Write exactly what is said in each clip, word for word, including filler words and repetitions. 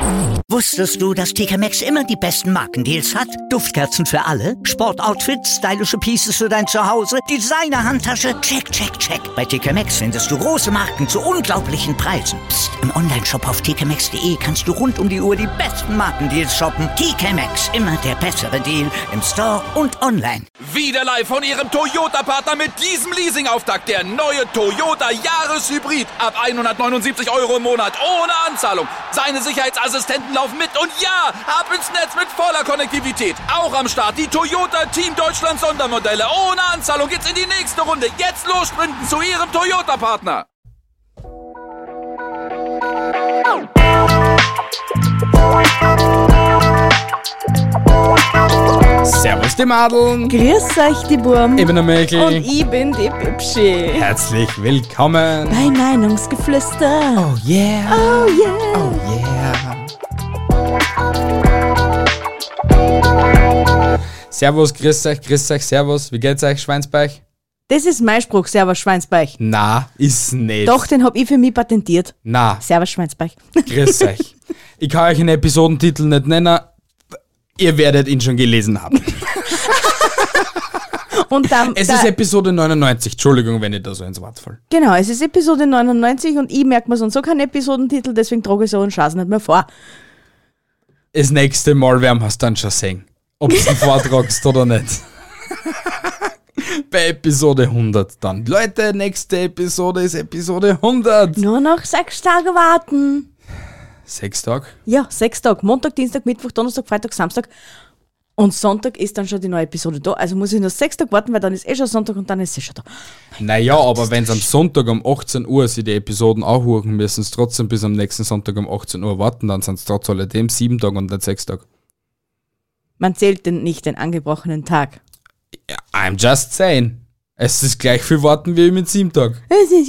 Wusstest du, dass T K Maxx immer die besten Markendeals hat? Duftkerzen für alle, Sportoutfits, stylische Pieces für dein Zuhause, Designer-Handtasche, check, check, check. Bei T K Maxx findest du große Marken zu unglaublichen Preisen. Psst. Im Onlineshop auf t k maxx punkt d e kannst du rund um die Uhr die besten Markendeals shoppen. T K Maxx, immer der bessere Deal im Store und online. Wieder live von Ihrem Toyota-Partner mit diesem Leasing-Auftakt. Der neue Toyota Jahreshybrid. Ab hundertneunundsiebzig Euro im Monat. Ohne Anzahlung. Seine Sicherheitsassistenten laufen mit. Und ja, ab ins Netz mit voller Konnektivität. Auch am Start die Toyota Team Deutschland Sondermodelle. Ohne Anzahlung geht's in die nächste Runde. Jetzt los sprinten zu Ihrem Toyota-Partner. Servus die Madeln. Grüß euch die Burm. Ich bin der Mäkel. Und ich bin die Bibschi. Herzlich willkommen bei Meinungsgeflüster. Oh yeah. Oh yeah. Oh yeah. Servus, grüß euch, grüß euch, servus. Wie geht's euch, Schweinsbeich? Das ist mein Spruch, Servus Schweinsbeich. Na, ist nicht. Doch, den hab ich für mich patentiert. Na. Servus Schweinsbeich. Grüß euch. Ich kann euch den Episodentitel nicht nennen. Ihr werdet ihn schon gelesen haben. Und dann, es da, ist Episode neunundneunzig. Entschuldigung, wenn ich da so ins Wort falle. Genau, es ist Episode neunundneunzig und ich merke mir sonst so keinen Episodentitel, deswegen trage ich so einen Scheiß nicht mehr vor. Das nächste Mal werden wir es dann schon sehen, ob du ihn vortragst oder nicht. Bei Episode hundert dann. Leute, nächste Episode ist Episode hundert. Nur noch sechs Tage warten. Sechs Tage? Ja, sechs Tage. Montag, Dienstag, Mittwoch, Donnerstag, Freitag, Samstag. Und Sonntag ist dann schon die neue Episode da. Also muss ich nur sechs Tage warten, weil dann ist eh schon Sonntag und dann ist sie schon da. Naja, aber wenn es am Sonntag um achtzehn Uhr sie die Episoden anhören, müssen sie trotzdem bis am nächsten Sonntag um achtzehn Uhr warten, dann sind es trotz alledem sieben Tage und nicht sechs Tage. Man zählt den, nicht den angebrochenen Tag. Ja, I'm just saying. Es ist gleich viel warten wie mit sieben Tagen. Es ist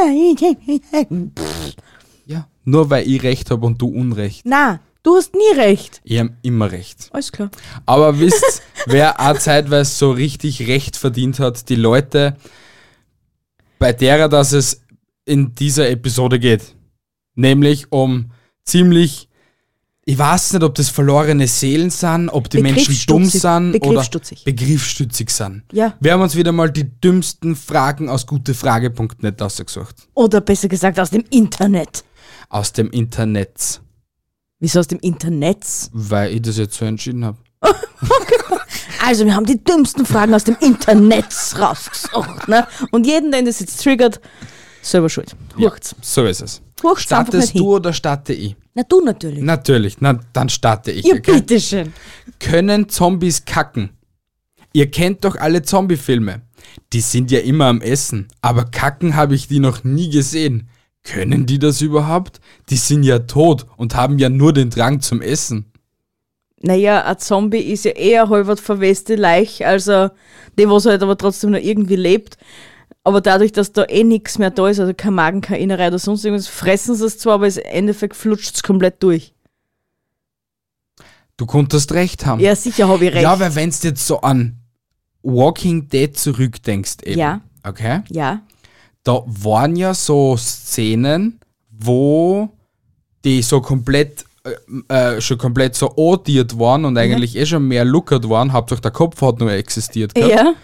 Ja, nur weil ich Recht habe und du Unrecht. Na, du hast nie recht. Ich habe immer Recht. Alles klar. Aber wisst, wer auch zeitweise so richtig Recht verdient hat? Die Leute, bei derer, dass es in dieser Episode geht. Nämlich um ziemlich, ich weiß nicht, ob das verlorene Seelen sind, ob die Menschen dumm sind Begriffsstutzig. oder begriffsstützig sind. Ja. Wir haben uns wieder mal die dümmsten Fragen aus gutefrage punkt net ausgesucht. Oder besser gesagt aus dem Internet. Aus dem Internet. Wieso aus dem Internet? Weil ich das jetzt so entschieden habe. Also wir haben die dümmsten Fragen aus dem Internet rausgesucht. Ne? Und jeden, den das jetzt triggert, selber schuld. Hurcht's. Ja, so ist es. Hurcht's einfach nicht Startest hin. du oder starte ich? Na du natürlich. Natürlich, na dann starte ich. Ja, okay? bitteschön. Können Zombies kacken? Ihr kennt doch alle Zombie-Filme. Die sind ja immer am Essen, aber kacken habe ich die noch nie gesehen. Können die das überhaupt? Die sind ja tot und haben ja nur den Drang zum Essen. Naja, ein Zombie ist ja eher halbert verweste Leich, also die, was halt aber trotzdem noch irgendwie lebt. Aber dadurch, dass da eh nichts mehr da ist, also kein Magen, keine Innerei oder sonst irgendwas, fressen sie es zwar, aber im Endeffekt flutscht es komplett durch. Du konntest recht haben. Ja, sicher habe ich recht. Ja, weil wenn du jetzt so an Walking Dead zurückdenkst eben. Ja. Okay? Ja. Da waren ja so Szenen, wo die so komplett, äh, schon komplett so odiert waren und eigentlich ja. eh schon mehr lookert waren. Hauptsache der Kopf hat nur existiert gehabt. Ja.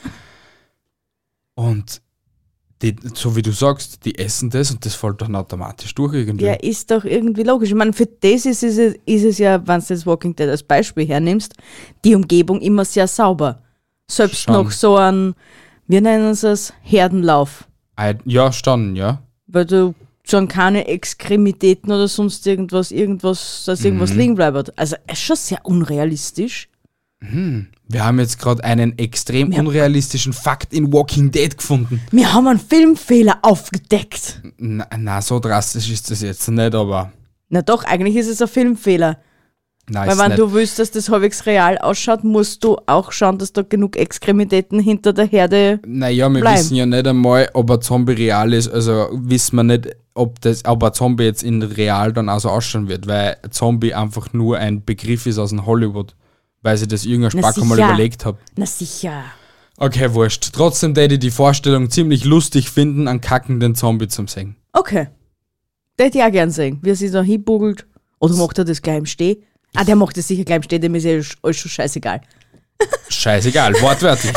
Und die, so wie du sagst, die essen das und das fällt dann automatisch durch irgendwie. Ja, ist doch irgendwie logisch. Ich meine, für das ist es, ist es ja, wenn du das Walking Dead als Beispiel hernimmst, die Umgebung immer sehr sauber. Selbst Schon. noch so ein, wir nennen es als Herdenlauf. Ja, standen, ja. Weil du schon keine Extremitäten oder sonst irgendwas, irgendwas, dass irgendwas Mhm. liegen bleibt. Also es ist schon sehr unrealistisch. Mhm. Wir haben jetzt gerade einen extrem Ja. unrealistischen Fakt in Walking Dead gefunden. Wir haben einen Filmfehler aufgedeckt. Na, na, so drastisch ist das jetzt nicht, aber Na doch, eigentlich ist es ein Filmfehler. nein, Weil ist wenn nicht. du willst, dass das halbwegs real ausschaut, musst du auch schauen, dass da genug Extremitäten hinter der Herde. Naja, wir bleiben. wissen ja nicht einmal, ob ein Zombie real ist, also wissen wir nicht, ob, das, ob ein Zombie jetzt in real dann auch so ausschauen wird, weil ein Zombie einfach nur ein Begriff ist aus dem Hollywood, weil sie das irgendein Na Spack einmal sicher. überlegt hat. Na sicher. Okay, wurscht. Trotzdem hätte ich die Vorstellung ziemlich lustig finden, einen kackenden Zombie zum sehen. Okay. Das hätte ich auch gern sehen, wie er sich da hinbugelt Oder macht er das gleich im Steh? Ah, der macht das sicher gleich im Steh, dem ist ja alles schon scheißegal. Scheißegal, wortwörtlich.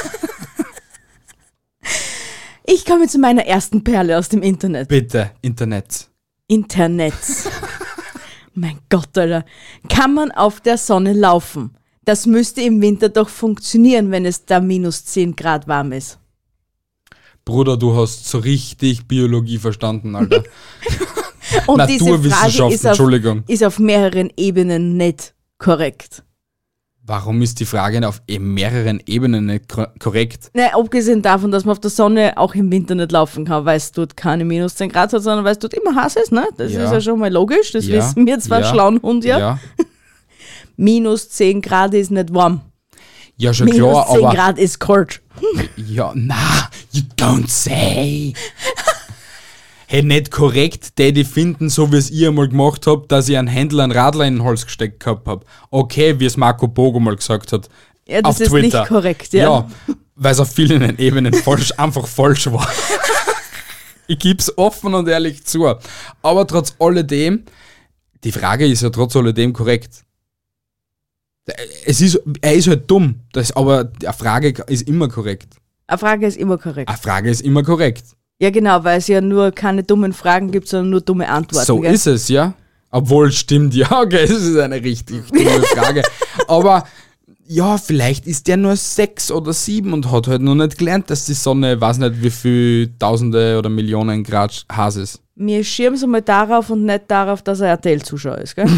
Ich komme zu meiner ersten Perle aus dem Internet. Bitte, Internet. Internet. Mein Gott, Alter. Kann man auf der Sonne laufen? Das müsste im Winter doch funktionieren, wenn es da minus zehn Grad warm ist. Bruder, du hast so richtig Biologie verstanden, Alter. Und diese Frage Naturwissenschaften, ist auf, Entschuldigung. ist auf mehreren Ebenen nicht korrekt. Warum ist die Frage auf e- mehreren Ebenen nicht ko- korrekt? Na, abgesehen davon, dass man auf der Sonne auch im Winter nicht laufen kann, weil es dort keine minus zehn Grad hat, sondern weil es dort immer heiß ist, ne? Das Ja. ist ja schon mal logisch, das Ja. wissen wir zwar Ja. schlauen Hund, ja. Ja, Minus zehn Grad ist nicht warm. ja schon Minus klar, zehn aber... Grad ist kalt. Ja, na, you don't say. Hey, nicht korrekt, die die finden, so wie es ihr einmal gemacht habt, dass ich einen Händler einen Radler in den Hals gesteckt gehabt hab. Okay, wie es Marco Bogo mal gesagt hat. Ja, das auf ist Twitter. nicht korrekt, ja. Ja, weil es auf vielen Ebenen falsch, einfach falsch war. Ich gib's offen und ehrlich zu. Aber trotz alledem, die Frage ist ja trotz alledem korrekt. Es ist, er ist halt dumm, das, aber eine Frage ist immer korrekt. Eine Frage ist immer korrekt. Eine Frage ist immer korrekt. Ja, genau, weil es ja nur keine dummen Fragen gibt, sondern nur dumme Antworten. So gell? ist es, ja. Obwohl, stimmt, ja, okay, das ist eine richtig dumme Frage. Aber ja, vielleicht ist der nur sechs oder sieben und hat halt noch nicht gelernt, dass die Sonne, weiß nicht wie viel Tausende oder Millionen Grad heiß ist. Wir schirmen es einmal darauf und nicht darauf, dass er R T L-Zuschauer ist, gell?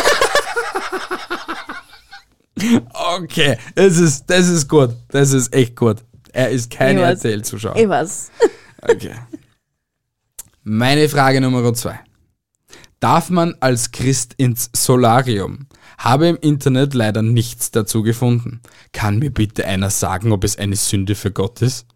Okay, das ist, das ist gut. Das ist echt gut. Er ist kein Ich weiß. R T L-Zuschauer. Ich weiß. Okay. Meine Frage Nummer zwei. Darf man als Christ ins Solarium? Habe im Internet leider nichts dazu gefunden. Kann mir bitte einer sagen, ob es eine Sünde für Gott ist?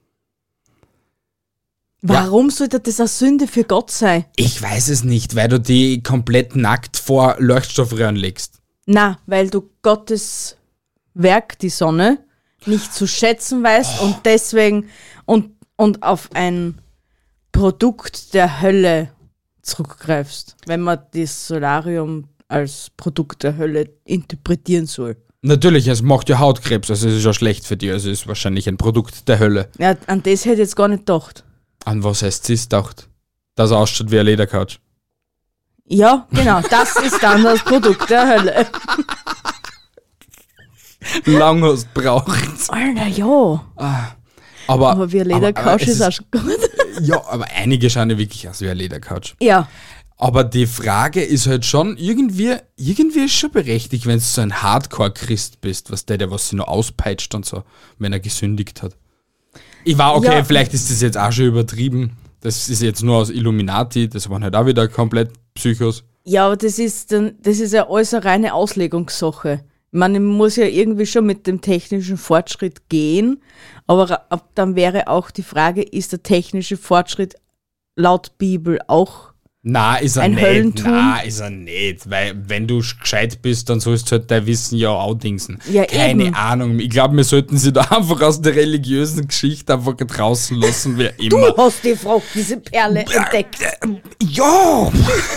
Warum sollte das eine Sünde für Gott sein? Ich weiß es nicht, weil du die komplett nackt vor Leuchtstoffröhren legst. Na, weil du Gottes Werk, die Sonne, nicht zu schätzen weißt und deswegen und, und auf ein Produkt der Hölle zurückgreifst, wenn man das Solarium als Produkt der Hölle interpretieren soll. Natürlich, es macht ja Hautkrebs, also es ist ja schlecht für dich, also es ist wahrscheinlich ein Produkt der Hölle. Ja, an das hätte ich jetzt gar nicht gedacht. An was heißt sie gedacht? Dass er ausschaut wie eine Ledercouch. Ja, genau, das ist dann das Produkt der Hölle. Lang hast braucht. Alter, ja. Aber, Aber wie eine aber- Ledercouch aber es ist auch schon gut. Ja, aber einige schauen ja wirklich aus wie eine Ledercouch. Ja, Aber die Frage ist halt schon, irgendwie, irgendwie ist schon berechtigt, wenn du so ein Hardcore-Christ bist, was der, der was sie noch auspeitscht und so, wenn er gesündigt hat. Ich war, okay, Ja. vielleicht ist das jetzt auch schon übertrieben. Das ist jetzt nur aus Illuminati, das waren halt auch wieder komplett Psychos. ja, aber das ist dann, das ist ja alles eine reine Auslegungssache. Ich meine, man muss ja irgendwie schon mit dem technischen Fortschritt gehen, aber ra- ab- dann wäre auch die Frage, ist der technische Fortschritt laut Bibel auch? Na, ist er Ein nicht. Höllentum? Na, ist er nicht. Weil, wenn du gescheit bist, dann sollst du halt dein Wissen ja auch dingsen. Ja, Keine eben. Ahnung. Ich glaube, wir sollten sie da einfach aus der religiösen Geschichte einfach draußen lassen, wer immer. Du hast die Frau, diese Perle entdeckt. Ja!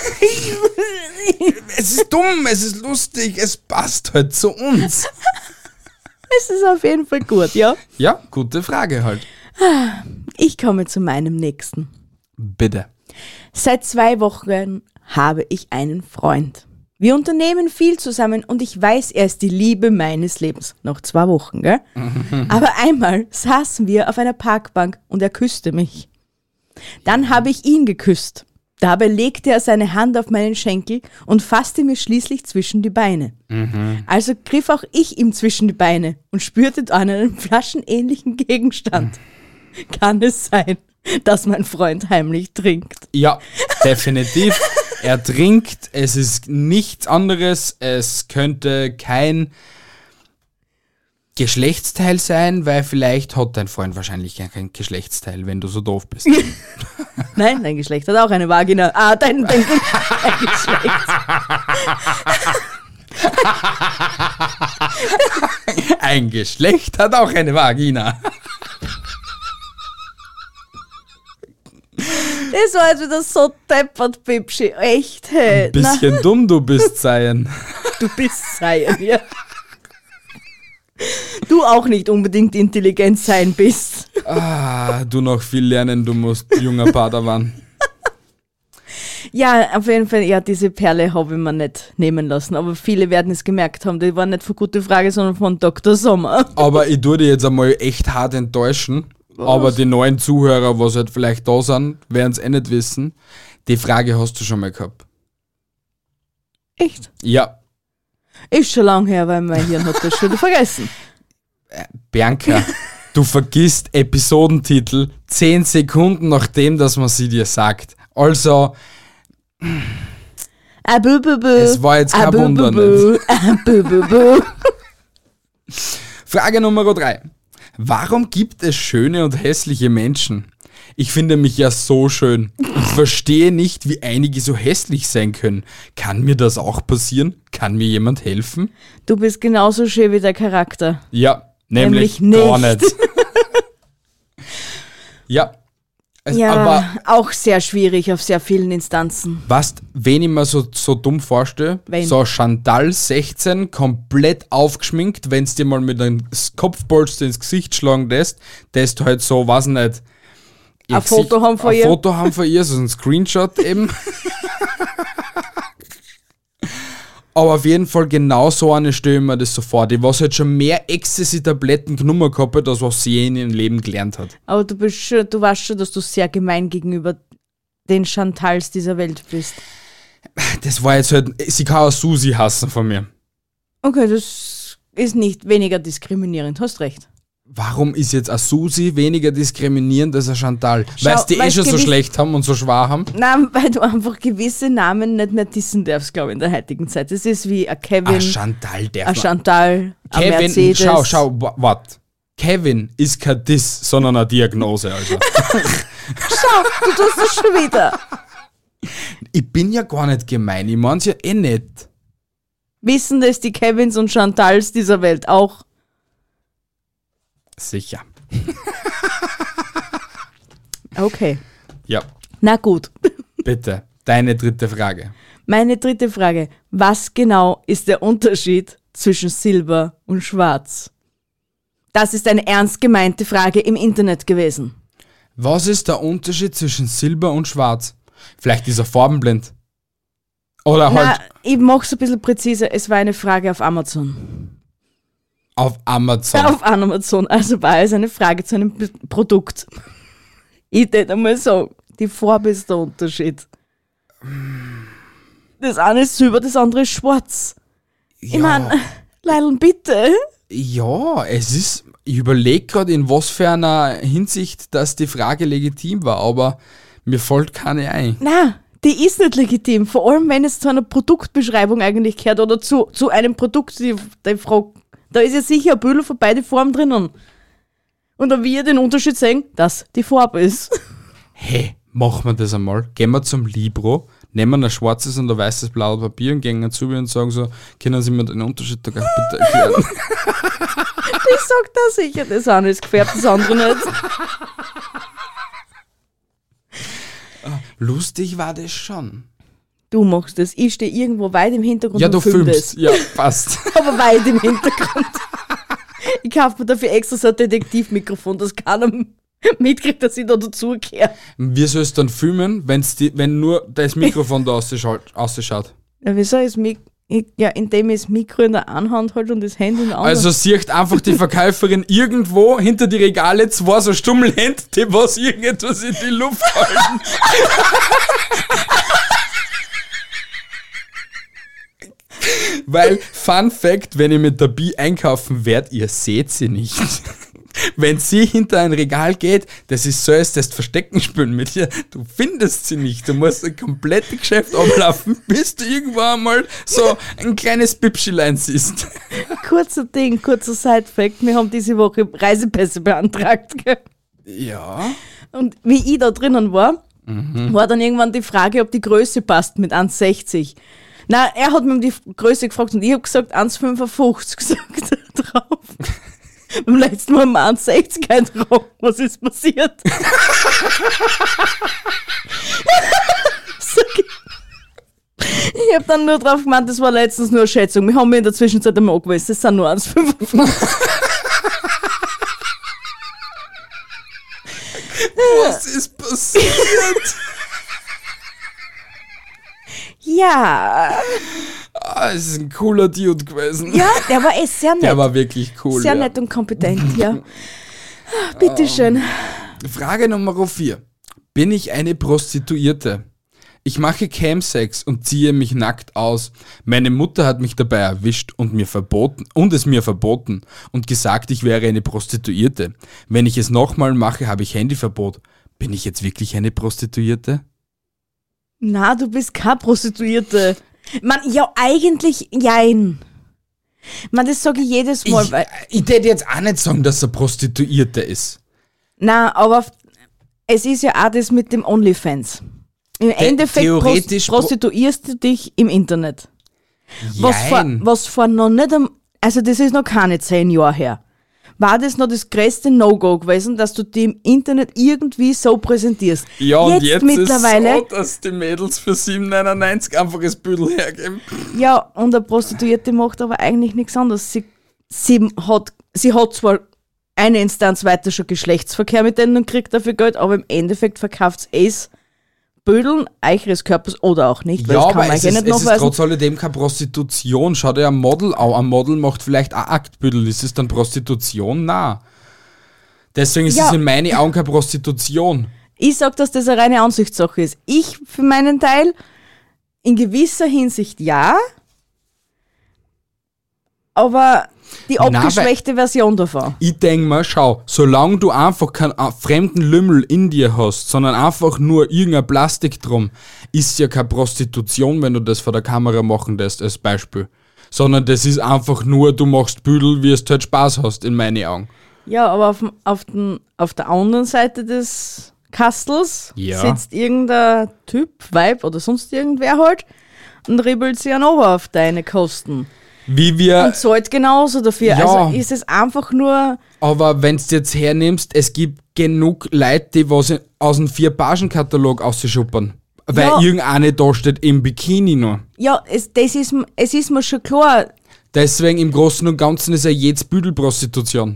Es ist dumm, es ist lustig, es passt halt zu uns. Es ist auf jeden Fall gut, ja. Ja, gute Frage halt. Ich komme zu meinem nächsten. Bitte. Seit zwei Wochen habe ich einen Freund. Wir unternehmen viel zusammen und ich weiß, er ist die Liebe meines Lebens. Noch zwei Wochen, gell? Aber einmal saßen wir auf einer Parkbank und er küsste mich. Dann habe ich ihn geküsst. Dabei legte er seine Hand auf meinen Schenkel und fasste mir schließlich zwischen die Beine. Also griff auch ich ihm zwischen die Beine und spürte an einen flaschenähnlichen Gegenstand. Kann es sein, dass mein Freund heimlich trinkt? Ja, definitiv. Er trinkt, es ist nichts anderes, es könnte kein Geschlechtsteil sein, weil vielleicht hat dein Freund wahrscheinlich gar kein Geschlechtsteil, wenn du so doof bist. Nein, dein Geschlecht hat auch eine Vagina. Ah, dein, dein, dein Geschlecht. Ein Geschlecht hat auch eine Vagina. Das war jetzt wieder so deppert, Bibschi. Echt, hey. Ein bisschen Na. dumm du bist, Seien. Du bist Seien, ja. Du auch nicht unbedingt intelligent sein bist. Ah, du noch viel lernen, du musst, junger Padawan. Ja, auf jeden Fall, ja, diese Perle habe ich mir nicht nehmen lassen. Aber viele werden es gemerkt haben. Die war nicht von Gute Frage, sondern von Doktor Sommer. Aber ich tue dich jetzt einmal echt hart enttäuschen. Was? Aber die neuen Zuhörer, was halt vielleicht da sind, werden es eh nicht wissen. Die Frage hast du schon mal gehabt. Echt? Ja. Ist schon lange her, weil mein Hirn hat das schon vergessen. Bianca, du vergisst Episodentitel zehn Sekunden nachdem, dass man sie dir sagt. Also, ah, bu, bu, bu. Es war jetzt kein ah, Wunder bu, bu, nicht. Ah, bu, bu, bu. Frage Nummer drei. Warum gibt es schöne und hässliche Menschen? Ich finde mich ja so schön. Ich verstehe nicht, wie einige so hässlich sein können. Kann mir das auch passieren? Kann mir jemand helfen? Du bist genauso schön wie der Charakter. Ja, nämlich, nämlich gar nicht. nicht. Ja. Also, ja, aber auch sehr schwierig auf sehr vielen Instanzen. Was, wen ich mir so, so dumm vorstelle, Wen? so Chantal sechzehn, komplett aufgeschminkt, wenn es dir mal mit einem Kopfbolster ins Gesicht schlagen lässt, dass du halt so, weiß nicht, ein Foto haben von ihr. Ein Foto haben von ihr, so ein Screenshot eben. Aber auf jeden Fall genau so eine stelle ich mir das so vor. Die was halt schon mehr Ecstasy-Tabletten genommen gehabt hat, als was sie in ihrem Leben gelernt hat. Aber du bist schon, du weißt schon, dass du sehr gemein gegenüber den Chantals dieser Welt bist. Das war jetzt halt, sie kann auch Susi hassen von mir. Okay, das ist nicht weniger diskriminierend, hast recht. Warum ist jetzt eine Susi weniger diskriminierend als eine Chantal? Weil sie die eh schon so schlecht haben und so schwer haben? Nein, weil du einfach gewisse Namen nicht mehr dissen darfst, glaube ich, in der heutigen Zeit. Das ist wie ein Kevin, ein Chantal, darf ein Chantal, ein Kevin, Mercedes. schau, schau, warte. Kevin ist kein Diss, sondern eine Diagnose, also. Schau, du tust das schon wieder. Ich bin ja gar nicht gemein, ich mein's ja eh nicht. Wissen das die Kevins und Chantals dieser Welt auch? Sicher. Okay. Ja. Na gut. Bitte, deine dritte Frage. Meine dritte Frage. Was genau ist der Unterschied zwischen Silber und Schwarz? Das ist eine ernst gemeinte Frage im Internet gewesen. Was ist der Unterschied zwischen Silber und Schwarz? Vielleicht ist er farbenblind. Oder Na, halt... ich mach's ein bisschen präziser. Es war eine Frage auf Amazon. Auf Amazon? Auf Amazon. Also war es eine Frage zu einem P- Produkt. Ich würde einmal sagen, die Farbe ist der Unterschied. Das eine ist silber, das andere ist schwarz. Ja. Ich meine, Leil'n, bitte. Ja, es ist... Ich überlege gerade, in was für einer Hinsicht, dass die Frage legitim war, aber mir fällt keine ein. Na, die ist nicht legitim. Vor allem, wenn es zu einer Produktbeschreibung eigentlich gehört oder zu, zu einem Produkt, die, die Frau, da ist ja sicher ein Bündel von beide Farben drinnen. Und da wir den Unterschied sehen, dass die Farbe ist. Hey, machen wir das einmal. Gehen wir zum Libro, nehmen ein schwarzes und ein weißes blaues Papier und gehen zu mir und sagen so, können Sie mir den Unterschied da gleich bitte erklären? Ich sag da sicher, das eine ist gefärbt, das andere nicht. Lustig war das schon. Du machst das, ich stehe irgendwo weit im Hintergrund Ja, und du film filmst. das. Ja, passt. Aber weit im Hintergrund. Ich kaufe mir dafür extra so ein Detektivmikrofon, dass keiner mitkriegt, dass ich da dazugehöre. Wie sollst du dann filmen, wenn's die, wenn nur das Mikrofon da ausschaut? Ja, wieso ist Mik- ich, ja, indem ich das Mikro in der einen Hand halte und das Handy in der anderen. Also sieht einfach die Verkäuferin irgendwo hinter die Regale zwei so Stummelhände, die was irgendetwas in die Luft halten. Weil, Fun Fact, wenn ich mit der Bi einkaufen werde, ihr seht sie nicht. Wenn sie hinter ein Regal geht, das ist so, als das Verstecken spielen mit ihr. Du findest sie nicht. Du musst ein komplettes Geschäft ablaufen, bis du irgendwann einmal so ein kleines Bibschilein siehst. Kurzer Ding, kurzer Side-Fact. Wir haben diese Woche Reisepässe beantragt. Gell? Ja. Und wie ich da drinnen war, Mhm. war dann irgendwann die Frage, ob die Größe passt mit eins sechzig. Na, er hat mir um die Größe gefragt und ich habe gesagt eins fünfundfünfzig gesagt drauf. Beim letzten Mal haben wir sechzig eintragen. Was ist passiert? Ich habe dann nur drauf gemeint, das war letztens nur eine Schätzung. Wir haben mir in der Zwischenzeit einmal angewiesen, das sind nur eins Komma fünfundfünfzig. Was ist passiert? Ja. Ah, es ist ein cooler Dude gewesen. Ja, der war eh sehr nett. Der war wirklich cool. Sehr ja. nett und kompetent, ja. Bitteschön. Frage Nummer vier. Bin ich eine Prostituierte? Ich mache Camsex und ziehe mich nackt aus. Meine Mutter hat mich dabei erwischt und mir verboten und es mir verboten und gesagt, ich wäre eine Prostituierte. Wenn ich es nochmal mache, habe ich Handyverbot. Bin ich jetzt wirklich eine Prostituierte? Na, du bist keine Prostituierte. Man, ja, eigentlich, jein. Man, das sage ich jedes Mal. Ich, weil, ich würde jetzt auch nicht sagen, dass er Prostituierte ist. na, aber es ist ja auch das mit dem OnlyFans. Im Endeffekt theoretisch prost- prostituierst du dich im Internet. Was vor, Jein. was vor noch nicht, am, also das ist noch keine zehn Jahre her. War das noch das größte No-Go gewesen, dass du dich im Internet irgendwie so präsentierst? Ja, und jetzt mittlerweile, ist es so, dass die Mädels für sieben neunundneunzig einfach das Büdel hergeben. ja, und eine Prostituierte macht aber eigentlich nichts anderes. Sie, sie, hat, sie hat zwar eine Instanz weiter schon Geschlechtsverkehr mit denen und kriegt dafür Geld, aber im Endeffekt verkauft es Bödeln eures Körpers oder auch nicht, weil Ja, das kann aber man es ja ist, nicht es ist nachweisen. trotz alledem keine Prostitution. Schau dir ein Model an. Ein Model macht vielleicht auch Aktbüdel. Ist es dann Prostitution? Nein. Deswegen ist Ja. es in meinen Augen keine Prostitution. Ich sag, dass das eine reine Ansichtssache ist. Ich für meinen Teil in gewisser Hinsicht ja, aber die Nein, abgeschwächte Version davon. Ich denke mal, schau, solange du einfach keinen äh, fremden Lümmel in dir hast, sondern einfach nur irgendein Plastik drum, ist ja keine Prostitution, wenn du das vor der Kamera machen lässt, als Beispiel. Sondern das ist einfach nur, du machst Büdel, wie es du halt Spaß hast, in meinen Augen. Ja, aber auf, dem- auf, den, auf der anderen Seite des Kastels Ja. sitzt irgendein Typ, Weib oder sonst irgendwer halt und ribbelt sich an Ober auf deine Kosten. Wie wir... Und zahlt genauso dafür. Ja. Also ist es einfach nur, Aber wenn du jetzt hernimmst, es gibt genug Leute, die was in- aus dem Vier-Pagen-Katalog ausschuppern. Weil Ja. irgendeine da steht im Bikini noch. ja, es, das ist, m- es ist mir schon klar. Deswegen im Großen und Ganzen ist ja jetzt Büdelprostitution.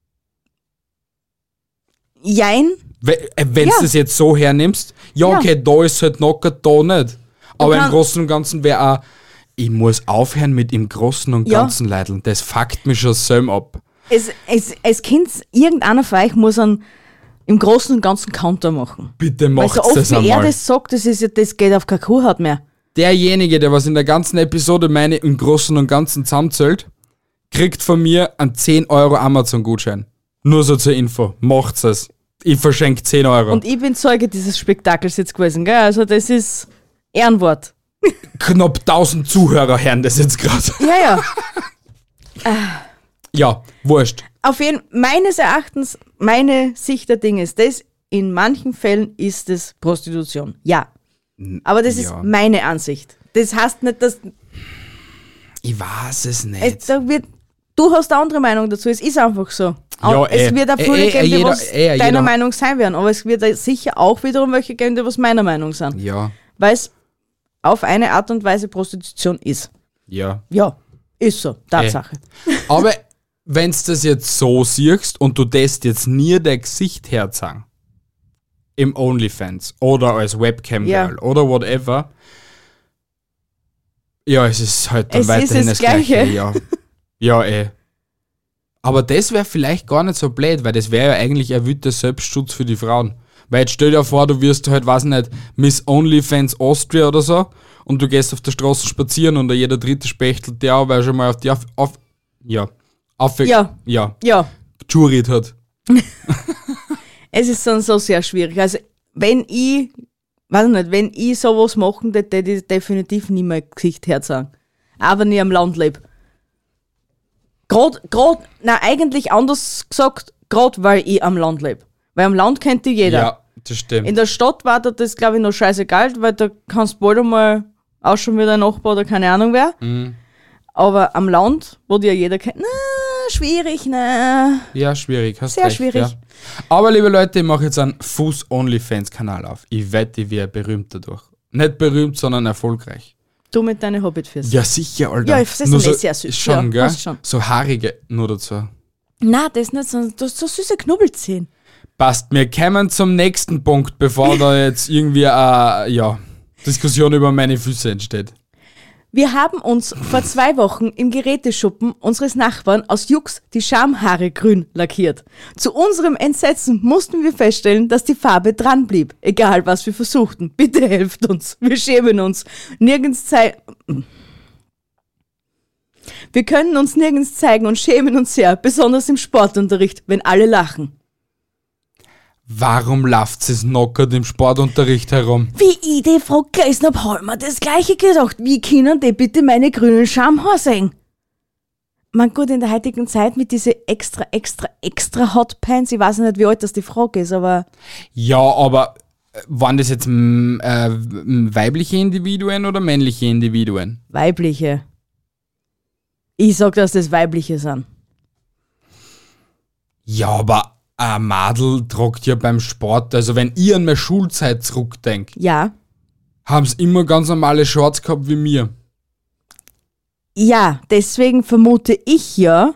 Jein, Wenn Ja. du das jetzt so hernimmst, ja, Ja. okay, da ist halt knockert, da nicht. Aber im kann- Großen und Ganzen wäre auch, ich muss aufhören mit im Großen und Ja. Ganzen leideln. Das fuckt mich schon selber ab. es, es, es Kind, irgendeiner von euch muss einen im Großen und Ganzen Counter machen. Bitte Weil macht so oft das wie er einmal. das sagt, das, ist ja, das geht auf keine Kuhhaut mehr. Derjenige, der was in der ganzen Episode meine im Großen und Ganzen zusammenzählt, kriegt von mir einen zehn Euro Amazon-Gutschein. Nur so zur Info. Macht's es. Ich verschenke zehn Euro. Und ich bin Zeuge dieses Spektakels jetzt gewesen, gell? Also das ist Ehrenwort. Knapp tausend Zuhörer hören das jetzt gerade. Ja, ja. Ja, wurscht. Auf jeden meines Erachtens, meine Sicht der Dinge ist das, in manchen Fällen ist es Prostitution. Ja. Aber das ja. ist meine Ansicht. Das heißt nicht, dass Ich weiß es nicht. es, da wird, du hast eine andere Meinung dazu. Es ist einfach so. Ja, es eh. wird auch Eh, viele eh, geben, die jeder- was eh, deiner jeder- Meinung sein werden. Aber es wird da sicher auch wiederum welche geben, die was meiner Meinung sind. Ja, Weil es auf eine Art und Weise Prostitution ist. ja. Ja, ist so. Tatsache. Aber wenn du das jetzt so siehst und du das jetzt nie dein Gesicht herzeigen, im OnlyFans oder als Webcam-Girl Ja. oder whatever, ja, es ist halt dann Es ist weiterhin das das Gleiche. Gleiche. Ja, ja eh. Aber das wäre vielleicht gar nicht so blöd, weil das wäre ja eigentlich erwüter Selbstschutz für die Frauen. Weil jetzt stell dir vor, du wirst halt, weiß nicht, Miss OnlyFans Austria oder so und du gehst auf der Straße spazieren und jeder dritte spechtelt dir auch, weil er schon mal auf die auf, auf ja, auf, Ja. ja, Ja, Jurid hat. es ist dann so sehr schwierig. Also, wenn ich, weiß nicht, wenn ich sowas machen hätte, hätte ich definitiv nie mein Gesicht herzeigen. Aber nie am Land lebe. Gerade, gerade, na, eigentlich anders gesagt, gerade weil ich am Land lebe. Weil am Land kennt die jeder. Ja, das stimmt. In der Stadt war dir das, glaube ich, noch scheißegal, weil da kannst du bald einmal auch schon wieder ein Nachbar oder keine Ahnung wer. Mhm. Aber am Land, wo dir ja jeder kennt, na, schwierig, ne? Ja, schwierig, hast Sehr recht. schwierig. Ja. Aber liebe Leute, ich mache jetzt einen Fuß-Only-Fans-Kanal auf. Ich wette, ich werde berühmt dadurch. Nicht berühmt, sondern erfolgreich. Du mit deinen Hobbit-Füßen. Ja, sicher, Alter. Ja, das ist Nur eh so, sehr süß. Schon, Ja, gell? passt schon. So haarige nur dazu. Nein, das ist nicht so. Du hast so süße Knubbelzehen. Passt, wir kommen zum nächsten Punkt, bevor da jetzt irgendwie eine ja, Diskussion über meine Füße entsteht. Wir haben uns vor zwei Wochen im Geräteschuppen unseres Nachbarn aus Jux die Schamhaare grün lackiert. Zu unserem Entsetzen mussten wir feststellen, dass die Farbe dran blieb. Egal, was wir versuchten. Bitte helft uns. Wir schämen uns. Nirgends zeigen. Wir können uns nirgends zeigen und schämen uns sehr, besonders im Sportunterricht, wenn alle lachen. Warum lauft es knockert im Sportunterricht herum? Wie ich die Frau Gleisner Palmer das gleiche gedacht. Wie können die bitte meine grünen Schamhaare sehen? Man gut, in der heutigen Zeit mit diese extra, extra, extra Hot Pants, ich weiß nicht, wie alt das die Frage ist, aber Ja, aber äh, waren das jetzt m, äh, m, weibliche Individuen oder männliche Individuen? weibliche. Ich sag, dass das weibliche sind. Ja, aber ein Madel tragt ja beim Sport, also wenn ich an meine Schulzeit zurückdenke, Ja. haben sie immer ganz normale Shorts gehabt wie mir. Ja, deswegen vermute ich ja.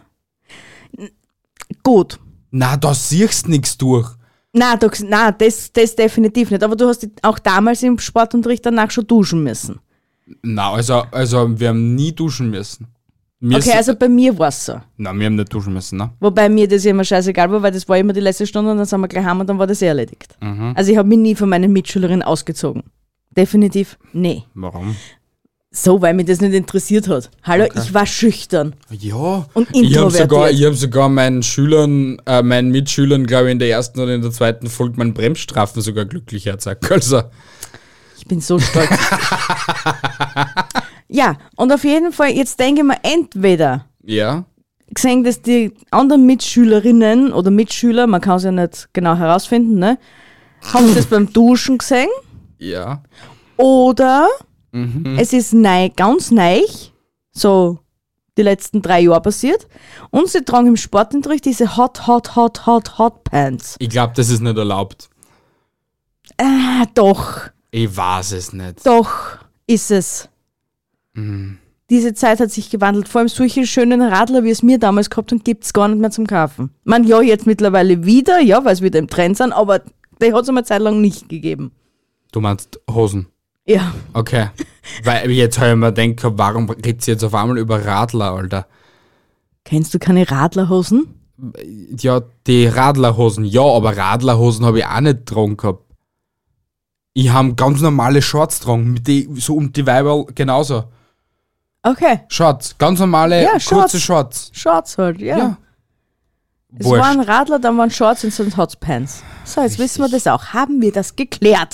Gut. Na, da siehst nix durch. Na, du, na das, das definitiv nicht. Aber du hast auch damals im Sportunterricht danach schon duschen müssen. Na, also, also wir haben nie duschen müssen. Wir Okay, sind- also bei mir war es so. Na, wir haben nicht duschen müssen, ne? Wobei mir das immer scheißegal war, weil das war immer die letzte Stunde und dann sind wir gleich heim und dann war das eh erledigt. Mhm. Also ich habe mich nie von meinen Mitschülerinnen ausgezogen. Definitiv nee. Warum? So, weil mich das nicht interessiert hat. Hallo, ich war schüchtern. Ja, Und ich habe sogar, introvertiert. ich hab sogar meinen Schülern, äh, meinen Mitschülern, glaube ich, in der ersten oder in der zweiten Folge meinen Bremsstrafen sogar glücklich erzeugt. Also, Ich bin so stolz. Ja, und auf jeden Fall, jetzt denke ich mir, entweder ja, gesehen, dass die anderen Mitschülerinnen oder Mitschüler, man kann es ja nicht genau herausfinden, ne, haben das beim Duschen gesehen ja. oder es ist neu, ganz neu, so die letzten drei Jahre passiert und sie tragen im Sportunterricht diese Hot, Hot, Hot, Hot, Hot Pants. Ich glaube, das ist nicht erlaubt. Ah, doch, Ich weiß es nicht. doch ist es. Diese Zeit hat sich gewandelt. Vor allem solche schönen Radler, wie es mir damals gehabt haben, gibt es gar nicht mehr zum Kaufen. Man, ja, jetzt mittlerweile wieder, ja, weil es wieder im Trend sind, aber die hat es eine Zeit lang nicht gegeben. Du meinst Hosen? Ja, Okay. Weil jetzt habe ich mir gedacht, warum redet sie jetzt auf einmal über Radler, Alter? kennst du keine Radlerhosen? Ja, die Radlerhosen, ja, aber Radlerhosen habe ich auch nicht getragen gehabt. Ich habe ganz normale Shorts getragen, mit die, so um die Weiberl genauso. Okay, Shorts, ganz normale, Ja, kurze Shorts. Shorts. Shorts halt, ja. Ja. Es Wurscht. waren Radler, dann waren Shorts und so Hot Pants. So, jetzt wissen wir das auch. Haben wir das geklärt?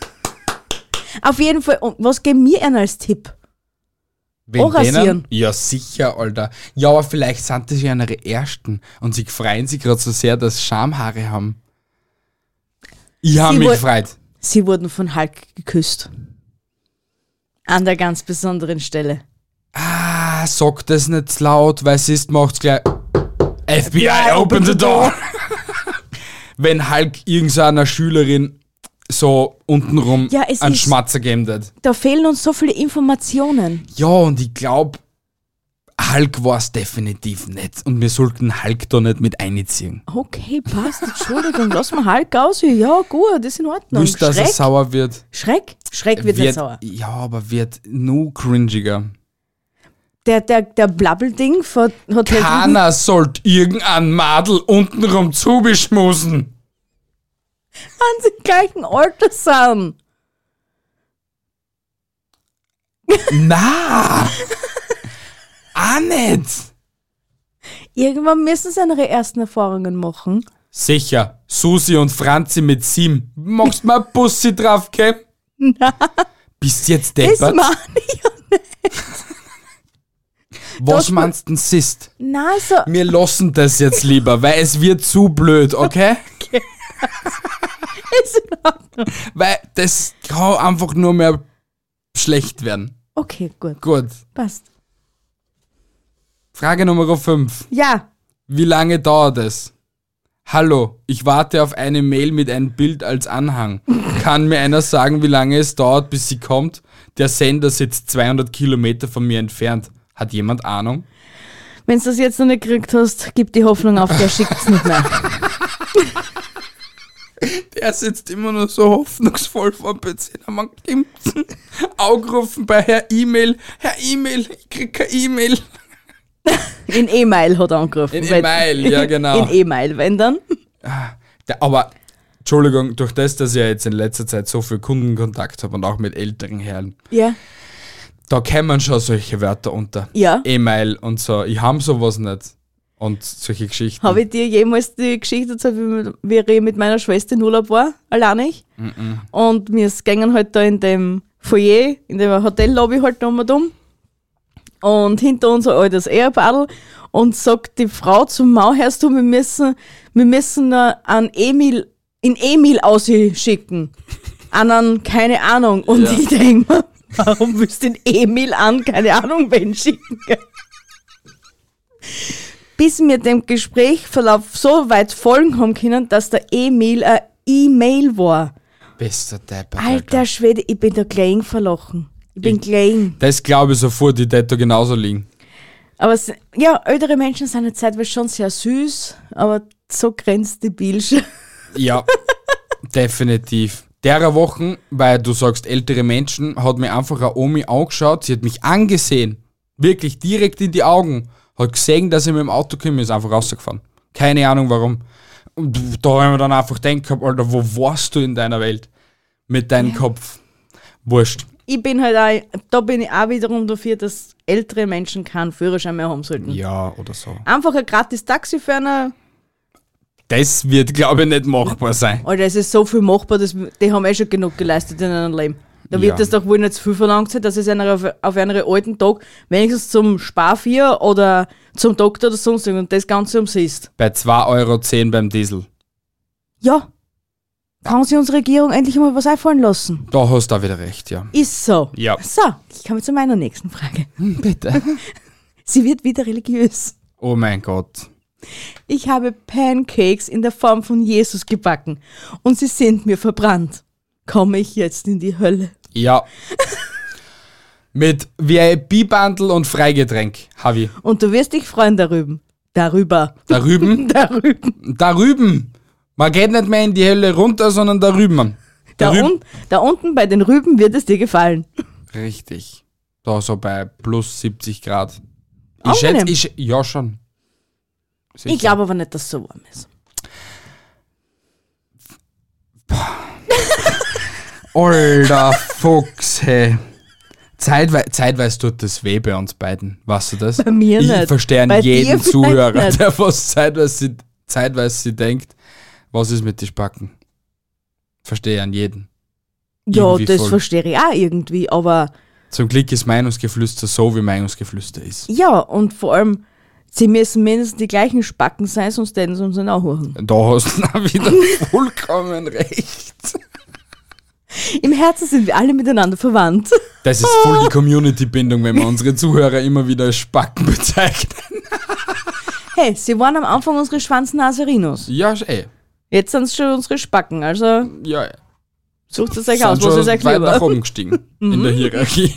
Auf jeden Fall, und was geben wir ihnen als Tipp? Wen auch rasieren. denen? Ja, sicher, Alter. Ja, aber vielleicht sind das ja ihre Ersten und sie freuen sich gerade so sehr, dass sie Schamhaare haben. Ich habe Sie mich woll- gefreut. Sie wurden von Hulk geküsst. An der ganz besonderen Stelle. Ah, sag das nicht zu laut, weil sonst macht's gleich F B I, open the door. Wenn Hulk irgendeiner Schülerin so untenrum Ja, es einen ist- Schmatzer geben wird. Da fehlen uns so viele Informationen. Ja, und ich glaube, Hulk war es definitiv nicht. Und wir sollten Hulk da nicht mit einziehen. Okay, passt. Entschuldigung, lass mal Hulk aus. Ja, gut, ist in Ordnung. Willst du, dass er Schreck? sauer wird? Schreck? Schreck wird, nicht sauer. Ja, aber wird nur cringiger. Der, der, der Blabbelding von Hotel. Keiner sollte irgendein Madel untenrum zubeschmusen. An sie gleichen Alter sind. Na! Auch nicht! Irgendwann müssen sie ihre ersten Erfahrungen machen. Sicher, Susi und Franzi mit sieben. Magst du mal ein Bussi drauf gehen? Na, Bist jetzt das deppert? meine ich ja nicht. Was das- meinst du denn, Sist? Na, so. Wir lassen das jetzt lieber, weil es wird zu blöd, okay? Ist in Ordnung. Weil das kann einfach nur mehr schlecht werden. Okay, gut. Gut. Passt. Frage Nummer fünf. Ja, Wie lange dauert es? Hallo, ich warte auf eine Mail mit einem Bild als Anhang. Kann mir einer sagen, wie lange es dauert, bis sie kommt? Der Sender sitzt zweihundert Kilometer von mir entfernt. Hat jemand Ahnung? Wenn du das jetzt noch nicht gekriegt hast, gib die Hoffnung auf, der schickt es nicht mehr. Der sitzt immer nur so hoffnungsvoll vor dem P C. Man gimmt's. Aufrufen bei Herr E-Mail. Herr E-Mail, ich krieg keine E-Mail. In E-Mail hat er angerufen. In E-Mail, ja genau. In E-Mail, wenn dann. Der, aber, Entschuldigung, durch das, dass ich jetzt in letzter Zeit so viel Kundenkontakt habe und auch mit älteren Herren, Ja. da kämen schon solche Wörter unter. Ja. E-Mail und so. Ich habe sowas nicht. Und solche Geschichten. Habe ich dir jemals die Geschichte erzählt, wie wie ich mit meiner Schwester in Urlaub war, alleinig? Mm-mm. Und wir gingen halt da in dem Foyer, in der Hotellobby halt um und um. Und hinter uns ein altes Ehepaar und sagt die Frau zum Mau, hörst du, wir müssen, wir müssen an Emil, in Emil ausschicken. An einen, keine Ahnung. Und Ja. ich denke mir, warum willst du den Emil an, keine Ahnung, wen schicken? Bis wir dem Gesprächsverlauf so weit folgen haben können, dass der Emil ein E-Mail war. Bester Depp. Alter Schwede, ich bin da klein verlochen. Ich bin Ich- klein. Das glaube ich sofort, die Täter genauso liegen. Aber es, ja, ältere Menschen sind eine Zeit schon sehr süß, aber so grenzdebil schon. Ja, definitiv. Derer Wochen, weil du sagst, ältere Menschen, hat mir einfach eine Omi angeschaut, sie hat mich angesehen, wirklich direkt in die Augen, hat gesehen, dass ich mit dem Auto komme, ist einfach rausgefahren. Keine Ahnung warum. Und da habe ich mir dann einfach gedacht, Alter, wo warst du in deiner Welt? Mit deinem Kopf. Wurscht. Ich bin halt auch, da bin ich auch wiederum dafür, dass ältere Menschen keinen Führerschein mehr haben sollten. Ja, oder so. Einfach ein gratis Taxi für eine, Das wird, glaube ich, nicht machbar sein. Alter, es ist so viel machbar, das, die haben eh schon genug geleistet in ihrem Leben. Da wird Ja. das doch wohl nicht zu viel verlangt sein, dass es einer auf, auf einen alten Tag wenigstens zum Sparvier oder zum Doktor oder sonst irgendwas und das Ganze umsiehst. Bei zwei Euro zehn beim Diesel. Ja, kann sich unsere Regierung endlich mal was einfallen lassen. Da hast du auch wieder recht, ja. Ist so. Ja. So, ich komme zu meiner nächsten Frage. Bitte. Sie wird wieder religiös. Oh mein Gott. Ich habe Pancakes in der Form von Jesus gebacken und sie sind mir verbrannt. Komme ich jetzt in die Hölle? Ja. Mit V I P-Bundle und Freigetränk, Havi. Und du wirst dich freuen darüber. Darüber. Da rüben, Darüber. da rüben. Man geht nicht mehr in die Hölle runter, sondern da rüben. Da, rüben. un da unten bei den Rüben wird es dir gefallen. Richtig. Da so bei plus siebzig Grad. Ich Angenehm. schätze, ich, schä- ja schon. Sicher. Ich glaube aber nicht, dass es so warm ist. Alter Fuchs, hey. Zeitwe zeitweise tut das weh bei uns beiden, weißt du das? Bei mir ich nicht. verstehe an Bei dir jeden vielleicht Zuhörer, nicht. der was zeitweise, si- zeitweise sie denkt, was ist mit den Spacken? Verstehe an jeden. Ja, Irgendwie das voll. verstehe ich auch irgendwie, aber Zum Glück ist Meinungsgeflüster so, wie Meinungsgeflüster ist. ja, und vor allem, sie müssen mindestens die gleichen Spacken sein, sonst hätten sie uns nicht auch hören. Da hast du auch wieder vollkommen recht. Im Herzen sind wir alle miteinander verwandt. Das ist voll die Community-Bindung, wenn wir unsere Zuhörer immer wieder als Spacken bezeichnen. Hey, sie waren am Anfang unsere Schwanznaserinos. Ja, eh. Jetzt sind es schon unsere Spacken, also Ja, eh. sucht es euch Sind aus, was schon ist euch weit nach lieber. oben gestiegen in der Hierarchie.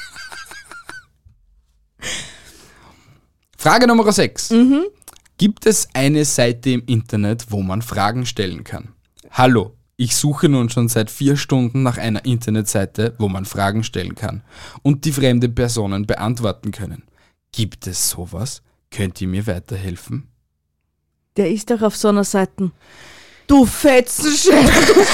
Frage Nummer sechs. Gibt es eine Seite im Internet, wo man Fragen stellen kann? Hallo, ich suche nun schon seit vier Stunden nach einer Internetseite, wo man Fragen stellen kann und die fremde Personen beantworten können. Gibt es sowas? Könnt ihr mir weiterhelfen? Der ist doch auf so einer Seite. Du Fetzenschädel!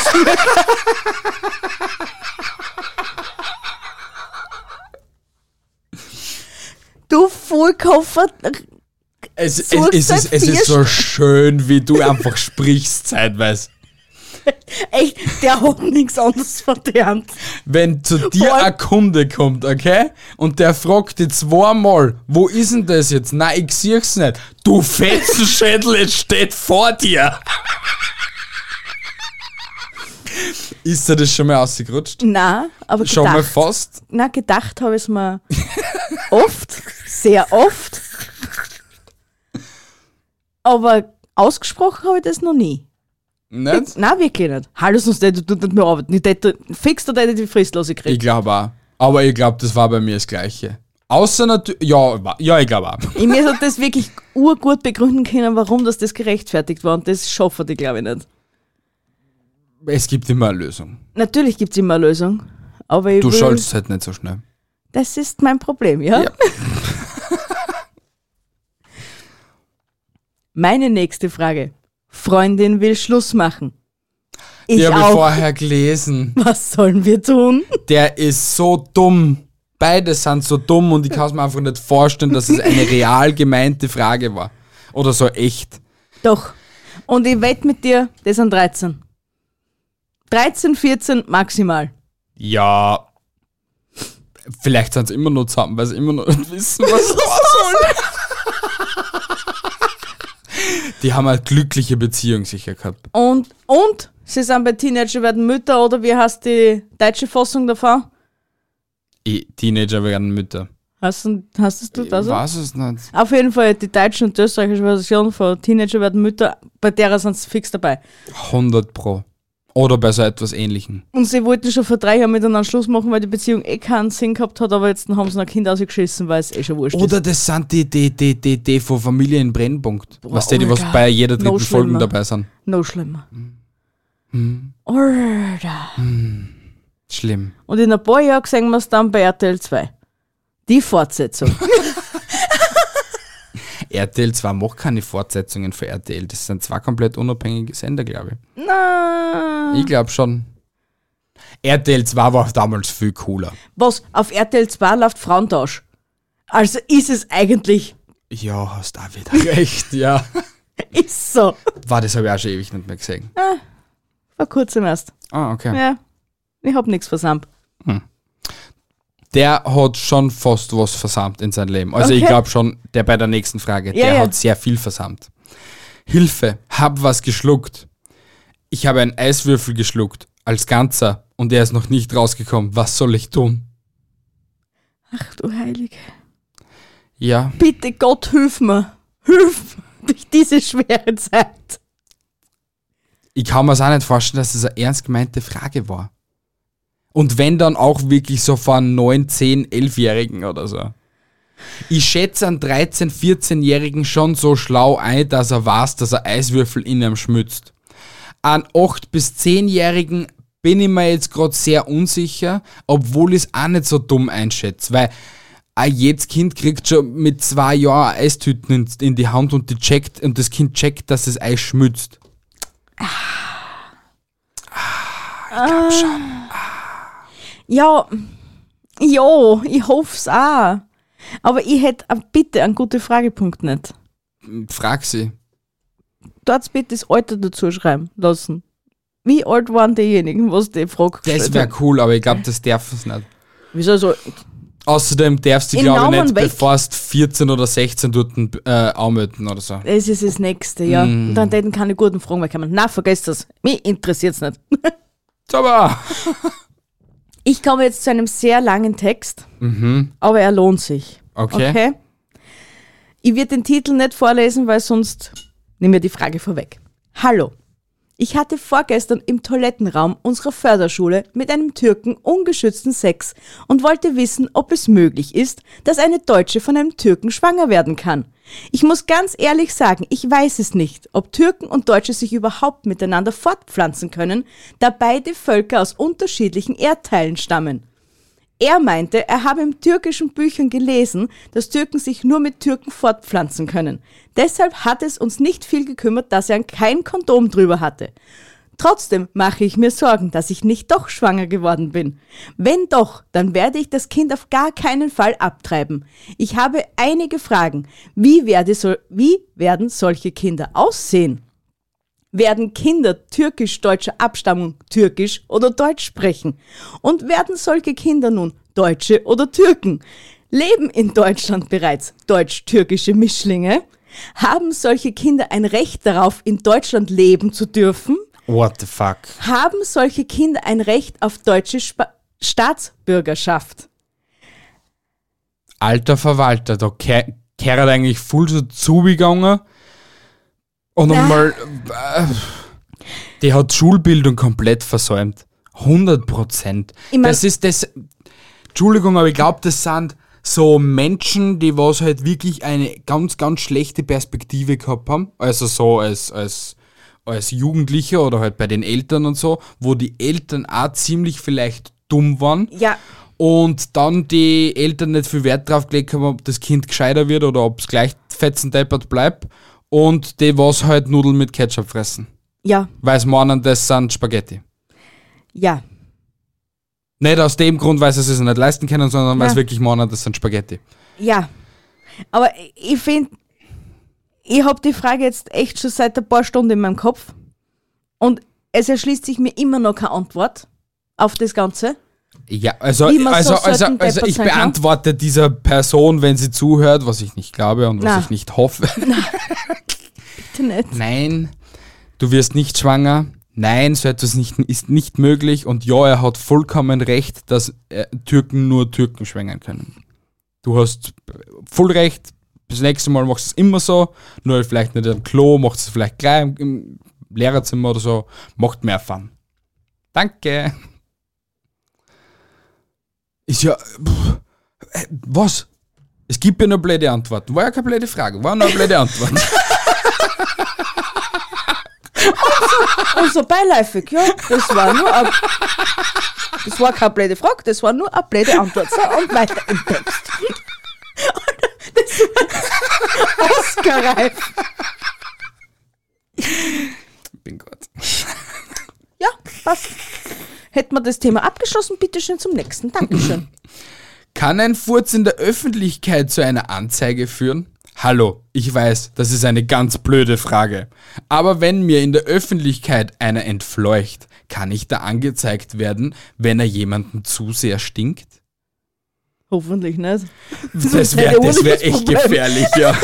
Du Vollkoffer! Es, es, Suchst es, seit ist, es vier ist so schön, wie du einfach sprichst zeitweise. Echt, der hat nichts anderes verdient. Wenn zu dir Voll. ein Kunde kommt, okay? Und der fragt dich zweimal, wo ist denn das jetzt? Nein, ich sieh's nicht. Du Fetzenschädel, es steht vor dir. Ist dir das schon mal ausgerutscht? Na, aber Schon mal gedacht, fast? na, gedacht habe ich es mir oft, sehr oft. aber ausgesprochen habe ich das noch nie. Nicht? Nein, wirklich nicht. Hallo, sonst hätte ich nicht mehr arbeiten. Ich hätte, fix, da hätte ich die Fristlose Ich gekriegt. glaube auch. Aber ich glaube, das war bei mir das Gleiche. Außer natürlich, ja, wa- ja, ich glaube auch. Ich mir hat das wirklich urgut begründen können, warum das, das gerechtfertigt war. Und das schaffen die, glaube ich, nicht. Es gibt immer eine Lösung. Natürlich gibt es immer eine Lösung. Aber ich Du will, schaltest halt nicht so schnell. Das ist mein Problem, ja? Ja. Meine nächste Frage. Freundin will Schluss machen. Ich Die habe ich auch. vorher gelesen. Was sollen wir tun? Der ist so dumm. Beide sind so dumm und ich kann es mir einfach nicht vorstellen, dass es eine real gemeinte Frage war. Oder so echt. Doch. Und ich wette mit dir, das sind dreizehn. dreizehn, vierzehn maximal. Ja. Vielleicht sind sie immer noch zusammen, weil sie immer noch nicht wissen, was sie machen sollen. Die haben eine glückliche Beziehung sicher gehabt. Und, und sie sind bei Teenager werden Mütter oder wie heißt die deutsche Fassung davon? Ich, Teenager werden Mütter. Hast du, hast du Ich das? weiß es nicht. Auf jeden Fall die deutsche und die österreichische Version von Teenager werden Mütter, bei derer sind sie fix dabei. hundert Pro. Oder bei so etwas Ähnlichem. Und sie wollten schon vor drei Jahren miteinander Schluss machen, weil die Beziehung eh keinen Sinn gehabt hat, aber jetzt haben sie ein Kind ausgeschissen, weil es eh schon wurscht Oder ist. das sind die, die, die, die, die von Familie in Brennpunkt. Boah, Was die, die was Alter. bei jeder dritten No Folge schlimmer. dabei sind. No schlimmer. Hm. Alter. Schlimm. Und in ein paar Jahren sehen wir es dann bei R T L zwei. Die Fortsetzung. R T L zwei macht keine Fortsetzungen für R T L. Das sind zwei komplett unabhängige Sender, glaube ich. Na. Ich glaube schon. R T L zwei war damals viel cooler. Was? Auf R T L zwei läuft Frauentausch. Also ist es eigentlich. Ja, hast auch wieder recht, ja. Ist so. War das habe ich auch schon ewig nicht mehr gesehen. Vor kurzem erst. Ah, okay. Ja. Ich hab nichts versammelt. Der hat schon fast was versammelt in seinem Leben. Also Okay. ich glaube schon, der bei der nächsten Frage, Ja, der ja. hat sehr viel versammelt. Hilfe, hab was geschluckt. Ich habe einen Eiswürfel geschluckt, als Ganzer, und er ist noch nicht rausgekommen. Was soll ich tun? Ach du Heilige. Ja, Bitte Gott, hilf mir. Hilf durch diese schwere Zeit. ich kann mir es auch nicht vorstellen, dass es eine ernst gemeinte Frage war. Und wenn dann auch wirklich so von neun, zehn, elfjährigen oder so. Ich schätze einen dreizehn-, vierzehnjährigen schon so schlau ein, dass er weiß, dass er Eiswürfel in ihm schmützt. An acht- bis zehnjährigen bin ich mir jetzt gerade sehr unsicher, obwohl ich es auch nicht so dumm einschätze, weil auch jedes Kind kriegt schon mit zwei Jahren Eistüten in, in die Hand und die checkt und das Kind checkt, dass das Eis schmützt. Ja, ja, ich hoff's auch. Aber ich hätte äh, bitte einen guten Fragepunkt nicht. Frag sie. Dort bitte das Alter dazu schreiben lassen. Wie alt waren diejenigen, was die Frage Das gestellt wäre haben? cool, aber ich glaube, das dürfen sie nicht. Wieso so? Außerdem darfst du, In glaube ich, Namen nicht, weg. bevor du vierzehn oder sechzehn dort äh, anmelden oder so. Das ist das Nächste, ja. Mm. Und dann hätten keine guten Fragen mehr kommen. Na, vergesst das. Mich interessiert's nicht. Aber Ich komme jetzt zu einem sehr langen Text, aber er lohnt sich. Okay. Okay? Ich werde den Titel nicht vorlesen, weil sonst nehmen wir die Frage vorweg. Hallo. Ich hatte vorgestern im Toilettenraum unserer Förderschule mit einem Türken ungeschützten Sex und wollte wissen, ob es möglich ist, dass eine Deutsche von einem Türken schwanger werden kann. Ich muss ganz ehrlich sagen, ich weiß es nicht, ob Türken und Deutsche sich überhaupt miteinander fortpflanzen können, da beide Völker aus unterschiedlichen Erdteilen stammen. Er meinte, er habe in türkischen Büchern gelesen, dass Türken sich nur mit Türken fortpflanzen können. Deshalb hat es uns nicht viel gekümmert, dass er kein Kondom drüber hatte. Trotzdem mache ich mir Sorgen, dass ich nicht doch schwanger geworden bin. Wenn doch, dann werde ich das Kind auf gar keinen Fall abtreiben. Ich habe einige Fragen. Wie, werde so, wie werden solche Kinder aussehen? Werden Kinder türkisch-deutscher Abstammung türkisch oder deutsch sprechen? Und werden solche Kinder nun Deutsche oder Türken? Leben in Deutschland bereits deutsch-türkische Mischlinge? Haben solche Kinder ein Recht darauf, in Deutschland leben zu dürfen? What the fuck? Haben solche Kinder ein Recht auf deutsche Spa- Staatsbürgerschaft? Alter Verwalter, da ke- kehrt eigentlich voll so zugegangen. Und einmal, äh, die hat Schulbildung komplett versäumt. hundert Prozent. Ich mein- Das ist das, Entschuldigung, aber ich glaube, das sind so Menschen, die was halt wirklich eine ganz, ganz schlechte Perspektive gehabt haben. Also so als, als, als Jugendlicher oder halt bei den Eltern und so, wo die Eltern auch ziemlich vielleicht dumm waren. Ja, Und dann die Eltern nicht viel Wert drauf gelegt haben, ob das Kind gescheiter wird oder ob es gleich fetzendeppert bleibt. Und die was halt Nudeln mit Ketchup fressen. ja, Weil sie meinen, das sind Spaghetti. ja. Nicht aus dem Grund, weil sie es sich nicht leisten können, sondern weil Ja. sie wirklich meinen, das sind Spaghetti. Ja, aber ich finde, ich habe die Frage jetzt echt schon seit ein paar Stunden in meinem Kopf und es erschließt sich mir immer noch keine Antwort auf das Ganze. Ja, also, Wie man also, so also, selten also deppert ich sein kann. beantworte dieser Person, wenn sie zuhört, was ich nicht glaube und was Na. ich nicht hoffe. Bitte nicht. Nein, du wirst nicht schwanger. Nein, so etwas nicht, ist nicht möglich. Und ja, er hat vollkommen recht, dass äh, Türken nur Türken schwängern können. Du hast voll recht. Das nächste Mal machst du es immer so. Nur vielleicht nicht am Klo, machst du es vielleicht gleich im, im Lehrerzimmer oder so. Macht mehr Fun. Danke. Ist ja... Pff, äh, was? Es gibt ja nur blöde Antworten. War ja keine blöde Frage. War nur eine blöde Antwort. Also beiläufig, ja, das war nur eine, das war keine blöde Frage, das war nur eine blöde Antwort. So, und weiter im Text. Das war Oscar-reif. Bin gut. Ja, passt. Hätten wir das Thema abgeschlossen, bitteschön zum nächsten. Dankeschön. Kann ein Furz in der Öffentlichkeit zu einer Anzeige führen? Hallo, ich weiß, das ist eine ganz blöde Frage. Aber wenn mir in der Öffentlichkeit einer entfleucht, kann ich da angezeigt werden, wenn er jemanden zu sehr stinkt? Hoffentlich nicht. Das wäre das wär echt gefährlich, ja.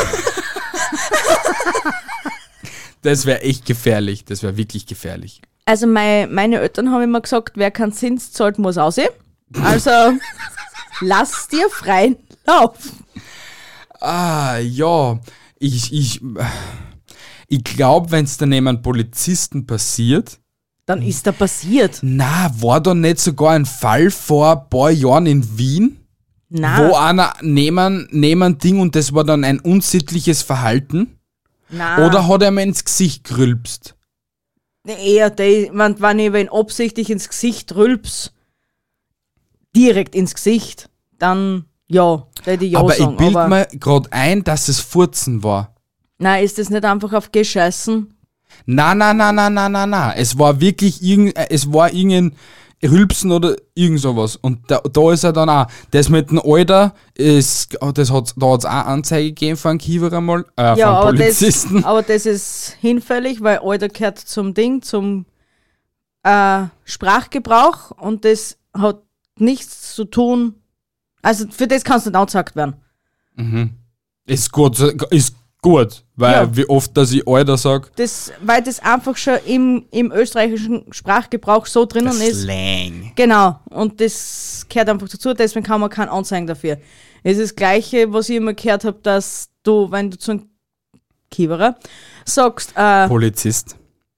Das wäre echt gefährlich, das wäre wirklich gefährlich. Also mein, meine Eltern haben immer gesagt, wer keinen Zins zahlt, muss aussehen. Also lass dir freien Lauf. Ah, ja, ich, ich, ich glaube, wenn es dann einem Polizisten passiert, Dann ist da passiert. na, war da nicht sogar ein Fall vor ein paar Jahren in Wien, Nein, wo einer neben, neben ein Ding und das war dann ein unsittliches Verhalten? nein. Oder hat er mir ins Gesicht gerülpst? Eher, die, wenn, wenn ich wen absichtlich ins Gesicht rülps, direkt ins Gesicht, dann ja, da hätte ich ja aber sagen. ich bild aber mir gerade ein, dass es Furzen war. nein, ist das nicht einfach auf Gescheißen? Na, na, na, na, na, na, na. Es war wirklich irgend, äh, es war irgendein Rülpsen oder irgend sowas. Und da, da ist er dann auch. Das mit dem Alter, ist, das hat, da hat es auch Anzeige gegeben von einem Kiewerer mal, äh, Ja, von aber das, Polizisten. aber das ist hinfällig, weil Alter gehört zum Ding, zum äh, Sprachgebrauch und das hat nichts zu tun. Also für das kannst du nicht angezeigt werden. Ist gut, ist gut, weil Ja. wie oft, dass ich Alter sag, Das, weil das einfach schon im, im österreichischen Sprachgebrauch so drinnen ist. Slang. Genau, und das gehört einfach dazu, deswegen kann man keinen anzeigen dafür. Es ist das Gleiche, was ich immer gehört habe, dass du, wenn du zu einem Kiewerer sagst, äh, Polizist.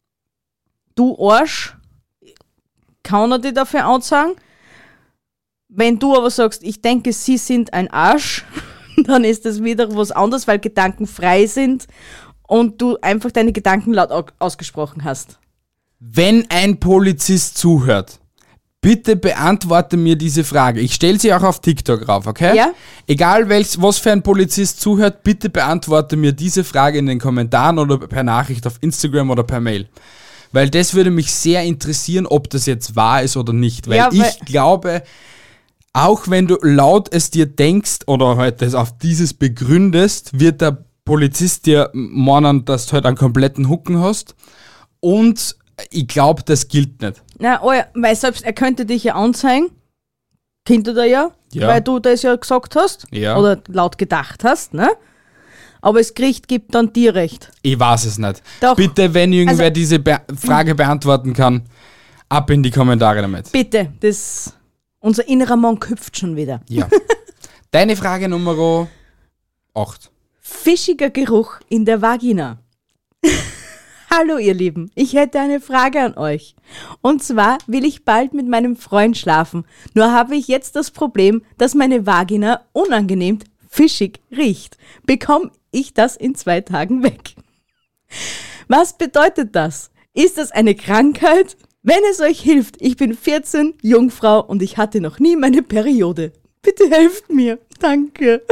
du Arsch, kann er dich dafür anzeigen. Wenn du aber sagst, ich denke, sie sind ein Arsch, dann ist das wieder was anderes, weil Gedanken frei sind und du einfach deine Gedanken laut au- ausgesprochen hast. Wenn ein Polizist zuhört, bitte beantworte mir diese Frage. Ich stelle sie auch auf TikTok rauf, okay? Ja. Egal welch, was für ein Polizist zuhört, bitte beantworte mir diese Frage in den Kommentaren oder per Nachricht auf Instagram oder per Mail. Weil das würde mich sehr interessieren, ob das jetzt wahr ist oder nicht. Weil Ja, weil- ich glaube, auch wenn du laut es dir denkst oder halt das auf dieses begründest, wird der Polizist dir meinen, dass du halt einen kompletten Hucken hast. Und ich glaube, das gilt nicht. Na, oh ja, weil selbst er könnte dich ja anzeigen, könnte er ja, Ja. weil du das ja gesagt hast Ja. oder laut gedacht hast, ne? Aber das Gericht gibt dann dir Recht. Ich weiß es nicht. Doch. Bitte, wenn irgendwer Also- diese Be- Frage beantworten kann, ab in die Kommentare damit. Bitte, das, unser innerer Monk hüpft schon wieder. Ja. Deine Frage Nummer acht. Fischiger Geruch in der Vagina. Hallo ihr Lieben, ich hätte eine Frage an euch. Und zwar will ich bald mit meinem Freund schlafen. Nur habe ich jetzt das Problem, dass meine Vagina unangenehm fischig riecht. Bekomme ich das in zwei Tagen weg? Was bedeutet das? Ist das eine Krankheit? Wenn es euch hilft, ich bin vierzehn, Jungfrau und ich hatte noch nie meine Periode. Bitte helft mir. Danke.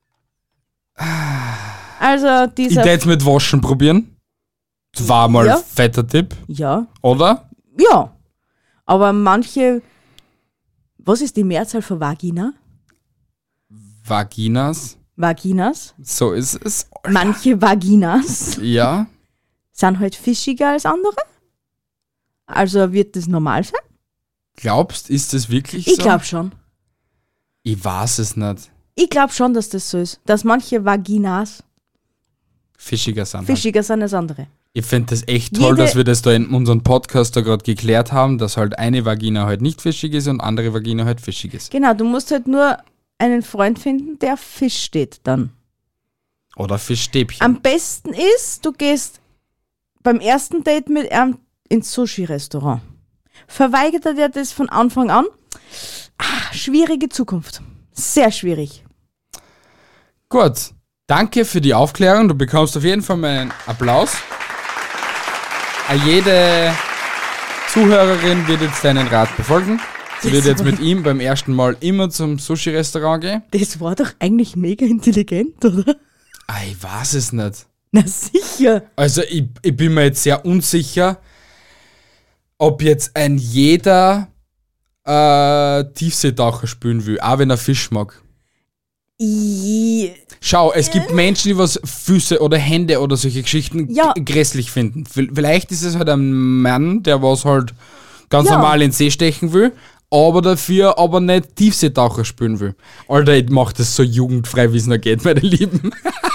Also Ich dieser... würde es mit Waschen probieren. Das war mal Ja. ein fetter Tipp, Ja, oder? ja. Aber manche... Was ist die Mehrzahl für Vagina? Vaginas, Vaginas. so ist es. Manche Vaginas Ja, sind halt fischiger als andere. Also wird das normal sein? glaubst, ist das wirklich Ich so? glaube schon. Ich weiß es nicht. Ich glaube schon, dass das so ist. Dass manche Vaginas Fischiger sind. Halt. fischiger sind als andere. Ich finde das echt toll, Jede- dass wir das da in unserem Podcast da gerade geklärt haben, dass halt eine Vagina halt nicht fischig ist und andere Vagina halt fischig ist. Genau, du musst halt nur einen Freund finden, der auf Fisch steht dann. Oder Fischstäbchen. Am besten ist, du gehst beim ersten Date mit ihm ins Sushi-Restaurant. Verweigert er dir das von Anfang an? Ah, schwierige Zukunft. Sehr schwierig. Gut, danke für die Aufklärung. Du bekommst auf jeden Fall meinen Applaus. Jede Zuhörerin wird jetzt deinen Rat befolgen. Sie wird jetzt mit ihm beim ersten Mal immer zum Sushi-Restaurant gehen. Das war doch eigentlich mega intelligent, oder? Ah, ich weiß es nicht. Na sicher. Also ich, ich bin mir jetzt sehr unsicher, ob jetzt ein jeder äh, Tiefseetaucher spülen will, auch wenn er Fisch mag. I- Schau, es gibt Menschen, die was Füße oder Hände oder solche Geschichten Ja. g- grässlich finden. V- Vielleicht ist es halt ein Mann, der was halt ganz Ja. normal in den See stechen will, aber dafür aber nicht Tiefseetaucher spülen will. Alter, ich mach das so jugendfrei, wie es noch geht, meine Lieben.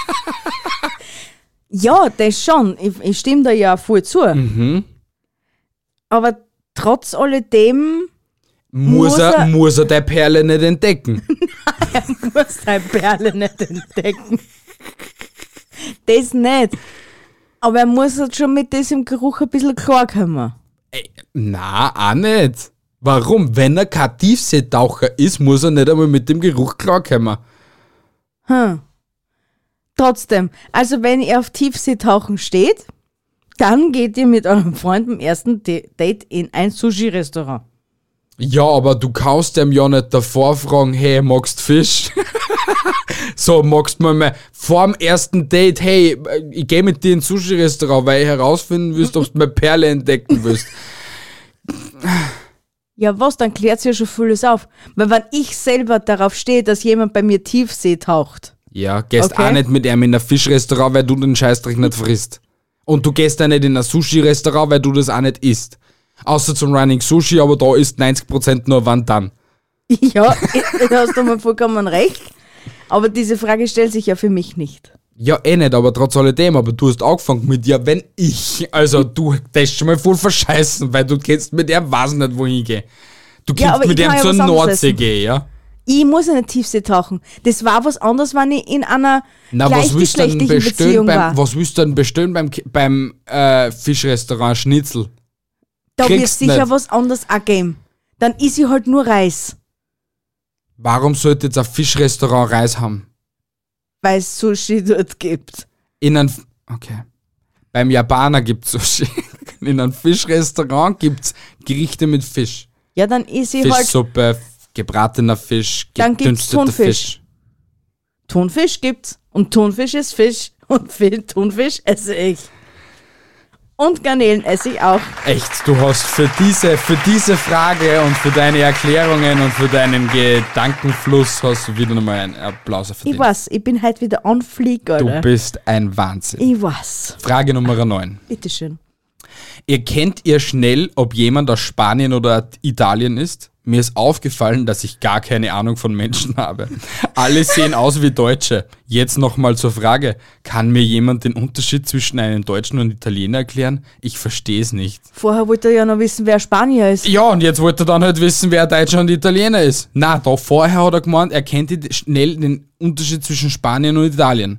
Ja, das schon. Ich, ich stimme da ja voll zu. Mhm. Aber trotz alledem Muss, Muss er, er- muss er der Perle nicht entdecken. muss deine Perle nicht entdecken. Das nicht. Aber er muss halt schon mit diesem Geruch ein bisschen klarkommen. Ey, na, auch nicht. Warum? Wenn er kein Tiefseetaucher ist, muss er nicht einmal mit dem Geruch klarkommen. Hm. Trotzdem, also wenn ihr auf Tiefseetauchen steht, dann geht ihr mit eurem Freund beim ersten D- Date in ein Sushi-Restaurant. Ja, aber du kannst dem ja nicht davor fragen, hey, magst Fisch? So, magst du mal vor dem ersten Date, hey, ich gehe mit dir ins Sushi-Restaurant, weil ich herausfinden willst, ob du meine Perle entdecken willst. Ja, was, dann klärt ja schon vieles auf. Weil wenn ich selber darauf stehe, dass jemand bei mir Tiefsee taucht, Ja, gehst Okay. auch nicht mit ihm in ein Fischrestaurant, weil du den Scheißdreck nicht frisst. Und du gehst auch nicht in ein Sushi-Restaurant, weil du das auch nicht isst. Außer zum Running Sushi, aber da ist neunzig Prozent nur wann dann. ja, da hast du mal vollkommen recht. Aber diese Frage stellt sich ja für mich nicht. Ja, eh nicht, aber trotz alledem, aber du hast angefangen mit, ja, wenn ich, also du hast schon mal voll verscheißen, weil du kennst mit der weiß nicht, wohin ich gehe. Du Ja, kannst aber mit ich dem kann ja zur was anderes Nordsee essen. gehen, ja? Ich muss in der Tiefsee tauchen. Das war was anderes, wenn ich in einer Na, was willst du denn gleichgeschlechtlichen bestellen Beziehung beim, war. was willst du denn bestellen beim, Ki- beim äh, Fischrestaurant Schnitzel? Da wird kriegst sicher nicht. was anderes auch geben. Dann is ich halt nur Reis, Warum sollte jetzt ein Fischrestaurant Reis haben? weil es Sushi dort gibt. In einem, okay. Beim Japaner gibt's Sushi. In einem Fischrestaurant gibt's Gerichte mit Fisch. Ja, dann is ich halt Fischsuppe, gebratener Fisch, Dann gibt's gedünsteter Thunfisch. Fisch. Thunfisch gibt's. Und Thunfisch ist Fisch. Und viel Thunfisch esse ich. Und Garnelen esse ich auch. Echt, du hast für diese, für diese Frage und für deine Erklärungen und für deinen Gedankenfluss hast du wieder nochmal einen Applaus verdient. Ich weiß, ich bin heute wieder on fleek, Du Alter. bist ein Wahnsinn. Ich weiß. Frage Nummer neun. Bitteschön. Erkennt ihr schnell, ob jemand aus Spanien oder Italien ist? Mir ist aufgefallen, dass ich gar keine Ahnung von Menschen habe. Alle sehen aus wie Deutsche. Jetzt nochmal zur Frage. Kann mir jemand den Unterschied zwischen einem Deutschen und Italiener erklären? Ich verstehe es nicht. Vorher wollte er ja noch wissen, wer Spanier ist. Ja, und jetzt wollte er dann halt wissen, wer Deutscher und Italiener ist. Na, da vorher hat er gemeint, er kennt schnell den Unterschied zwischen Spanien und Italien.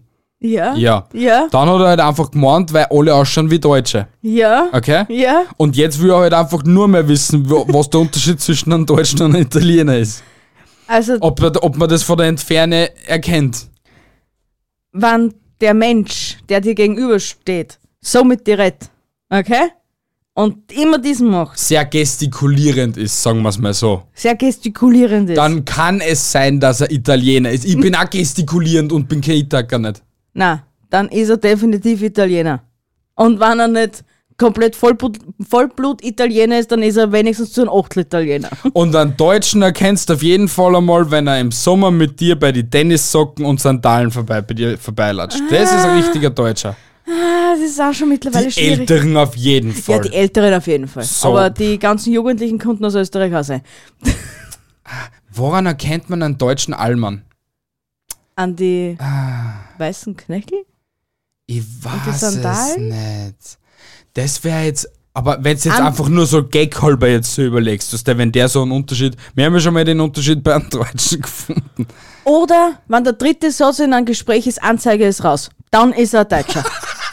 Ja. Ja. Ja. Dann hat er halt einfach gemeint, weil alle ausschauen wie Deutsche. Ja. Okay? Ja. Und jetzt will er halt einfach nur mehr wissen, wo- was der Unterschied zwischen einem Deutschen und einem Italiener ist. Also, Ob, er- ob man das von der Entferne erkennt. wenn der Mensch, der dir gegenübersteht, so mit dir redet, okay? Und immer diesen macht, Sehr gestikulierend ist, sagen wir es mal so. sehr gestikulierend ist. Dann kann es sein, dass er Italiener ist. Ich bin auch gestikulierend und bin kein Itaker nicht. Na, dann ist er definitiv Italiener. Und wenn er nicht komplett Vollblut, Vollblut-Italiener ist, dann ist er wenigstens zu einem Achtel-Italiener. Und einen Deutschen erkennst du auf jeden Fall einmal, wenn er im Sommer mit dir bei die Tennissocken und Sandalen vorbei, bei dir vorbeilatscht. Das ist ein richtiger Deutscher. Ah, das ist auch schon mittlerweile Die schwierig. Älteren auf jeden Fall. Ja, die Älteren auf jeden Fall. So. Aber die ganzen Jugendlichen konnten aus Österreich auch sein. Woran erkennt man einen deutschen Allmann? An die Ah. weißen Knöchel? Ich die weiß es Sandalen? nicht. Das wäre jetzt... Aber wenn du jetzt An- einfach nur so gag-halber jetzt so überlegst, dass der, wenn der so einen Unterschied... Wir haben ja schon mal den Unterschied bei einem Deutschen gefunden. Oder, wenn der dritte Satz in einem Gespräch ist, Anzeige ist raus. Dann ist er ein Deutscher.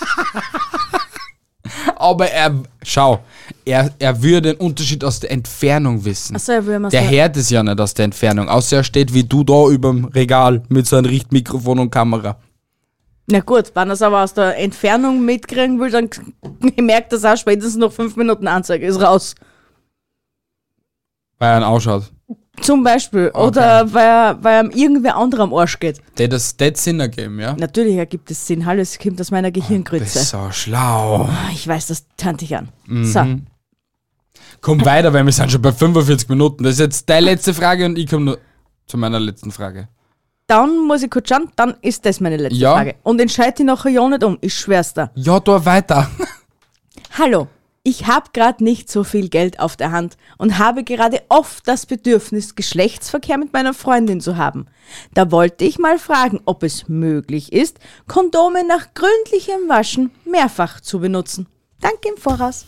Aber er... Schau, er, er würde den Unterschied aus der Entfernung wissen. Achso, ja, will man Der sagen. hört es ja nicht aus der Entfernung. Außer er steht wie du da überm Regal mit so einem Richtmikrofon und Kamera. Na gut, wenn er es aber aus der Entfernung mitkriegen will, dann merkt er es auch spätestens nach fünf Minuten Anzeige ist raus. Weil er ihn ausschaut. Zum Beispiel. Oder weil, er, weil ihm irgendwer anderer am Arsch geht. Der das das Sinn ergeben, ja? Natürlich ergibt es Sinn. Hallo, es kommt aus meiner Du Gehirngrütze. bist so schlau. Ich weiß, das tönt dich an. Mhm. So, Komm weiter, weil wir sind schon bei fünfundvierzig Minuten. Das ist jetzt deine letzte Frage und ich komme nur zu meiner letzten Frage. dann muss ich kurz schauen, dann ist das meine letzte Ja. Frage. Und entscheide dich nachher ja nicht um, ich schwör's dir. Ja, da weiter. Hallo, ich habe gerade nicht so viel Geld auf der Hand und habe gerade oft das Bedürfnis, Geschlechtsverkehr mit meiner Freundin zu haben. Da wollte ich mal fragen, ob es möglich ist, Kondome nach gründlichem Waschen mehrfach zu benutzen. Danke im Voraus.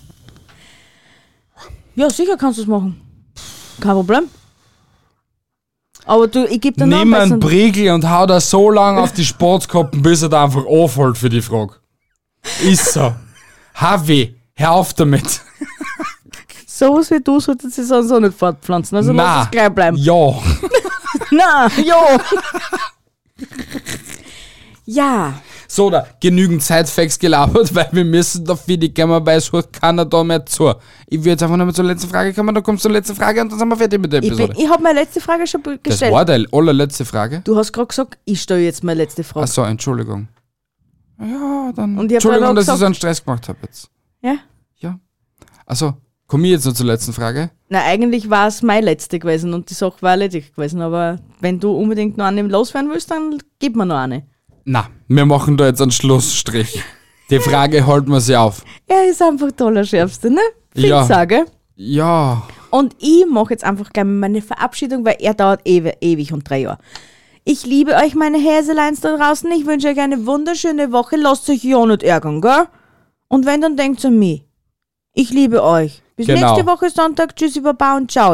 Ja, sicher kannst du es machen. Kein Problem. Aber du, ich gebe dir noch Nimm einen einen besseren- Briegel und hau da so lange auf die Sportkoppen, bis er da einfach anfällt für die Frage. Ist so. Havi, hör auf damit. Sowas wie du solltest sie sonst auch nicht fortpflanzen. Also lass es gleich bleiben. Ja. Na, jo. Ja. So, da genügend Sidefacts gelabert, weil wir müssen da für die Gamma bei es hört keiner da mehr zu. Ich würde jetzt einfach nochmal zur letzten Frage kommen, dann kommst du zur letzten Frage und dann sind wir fertig mit der Ich, Episode. bin- ich habe meine letzte Frage schon be- Das gestellt. war deine allerletzte Frage. Du hast gerade gesagt, ich stelle jetzt meine letzte Frage. Achso, Entschuldigung. Ja, dann. Und ich hab Entschuldigung, dann auch dass ich gesagt- so einen Stress gemacht habe jetzt. Ja? Ja. Also, komme ich jetzt noch zur letzten Frage? Na, eigentlich war es meine letzte gewesen und die Sache war erledigt gewesen. Aber wenn du unbedingt noch eine loswerden willst, dann gib mir noch eine. Na, wir machen da jetzt einen Schlussstrich. Die Frage halten wir sie auf. Er ist einfach toller Schärfste, ne? Viel Ja. sage. Ja. Und ich mache jetzt einfach gerne meine Verabschiedung, weil er dauert ewi- ewig und drei Jahre. Ich liebe euch, meine Häseleins da draußen. Ich wünsche euch eine wunderschöne Woche. Lasst euch ja nicht ärgern, gell? Und wenn, dann denkt an mich. Ich liebe euch. Bis Genau. nächste Woche Sonntag. Tschüssi, Baba und ciao.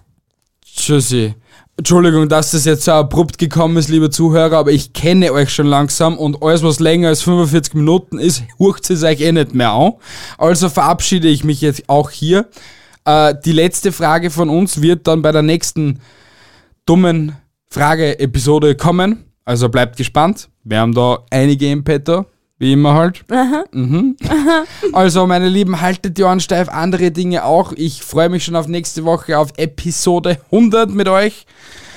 Tschüssi. Entschuldigung, dass das jetzt so abrupt gekommen ist, liebe Zuhörer, aber ich kenne euch schon langsam und alles, was länger als fünfundvierzig Minuten ist, hurcht es euch eh nicht mehr an. Also verabschiede ich mich jetzt auch hier. Äh, die letzte Frage von uns wird dann bei der nächsten dummen Frage-Episode kommen. Also bleibt gespannt. Wir haben da einige im Petto, wie immer halt. Mhm. Also, meine Lieben, haltet die Ohren steif, andere Dinge auch. Ich freue mich schon auf nächste Woche auf Episode hundert mit euch.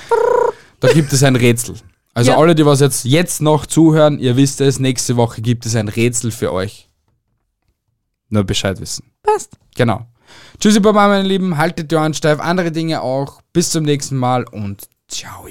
Da gibt es ein Rätsel. Also Ja. alle, die was jetzt, jetzt noch zuhören, ihr wisst es, nächste Woche gibt es ein Rätsel für euch. Nur Bescheid wissen. Passt. Genau. Tschüssi, Baba, meine Lieben, haltet die Ohren steif, andere Dinge auch. Bis zum nächsten Mal und ciao.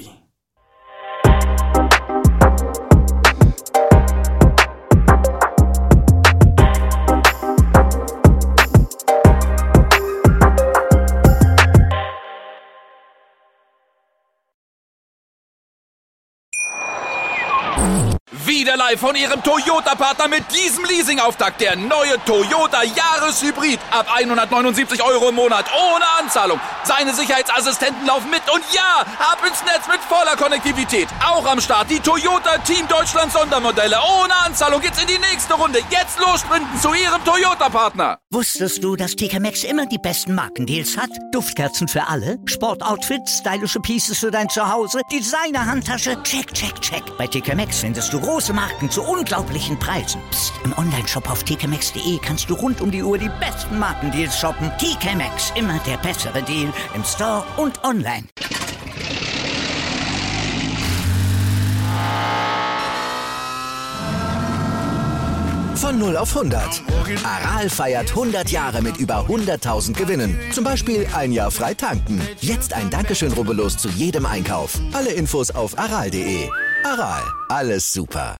Wieder wieder live von Ihrem Toyota-Partner mit diesem Leasing-Auftakt. Der neue Toyota Jahreshybrid. Ab hundertneunundsiebzig Euro im Monat. Ohne Anzahlung. Seine Sicherheitsassistenten laufen mit. Und ja, ab ins Netz mit voller Konnektivität. Auch am Start die Toyota Team Deutschland Sondermodelle. Ohne Anzahlung geht's in die nächste Runde. Jetzt los sprinten zu Ihrem Toyota-Partner. Wusstest du, dass T K Maxx immer die besten Markendeals hat? Duftkerzen für alle, Sportoutfits, stylische Pieces für dein Zuhause, Designer-Handtasche, check, check, check. Bei T K Maxx findest du große Marken zu unglaublichen Preisen. Psst. Im Onlineshop auf t k maxx punkt de kannst du rund um die Uhr die besten Markendeals shoppen. T K Maxx, immer der bessere Deal im Store und online. Von null auf hundert. Aral feiert hundert Jahre mit über hunderttausend Gewinnen. Zum Beispiel ein Jahr frei tanken. Jetzt ein Dankeschön, rubbellos zu jedem Einkauf. Alle Infos auf aral punkt de. Aral, alles super.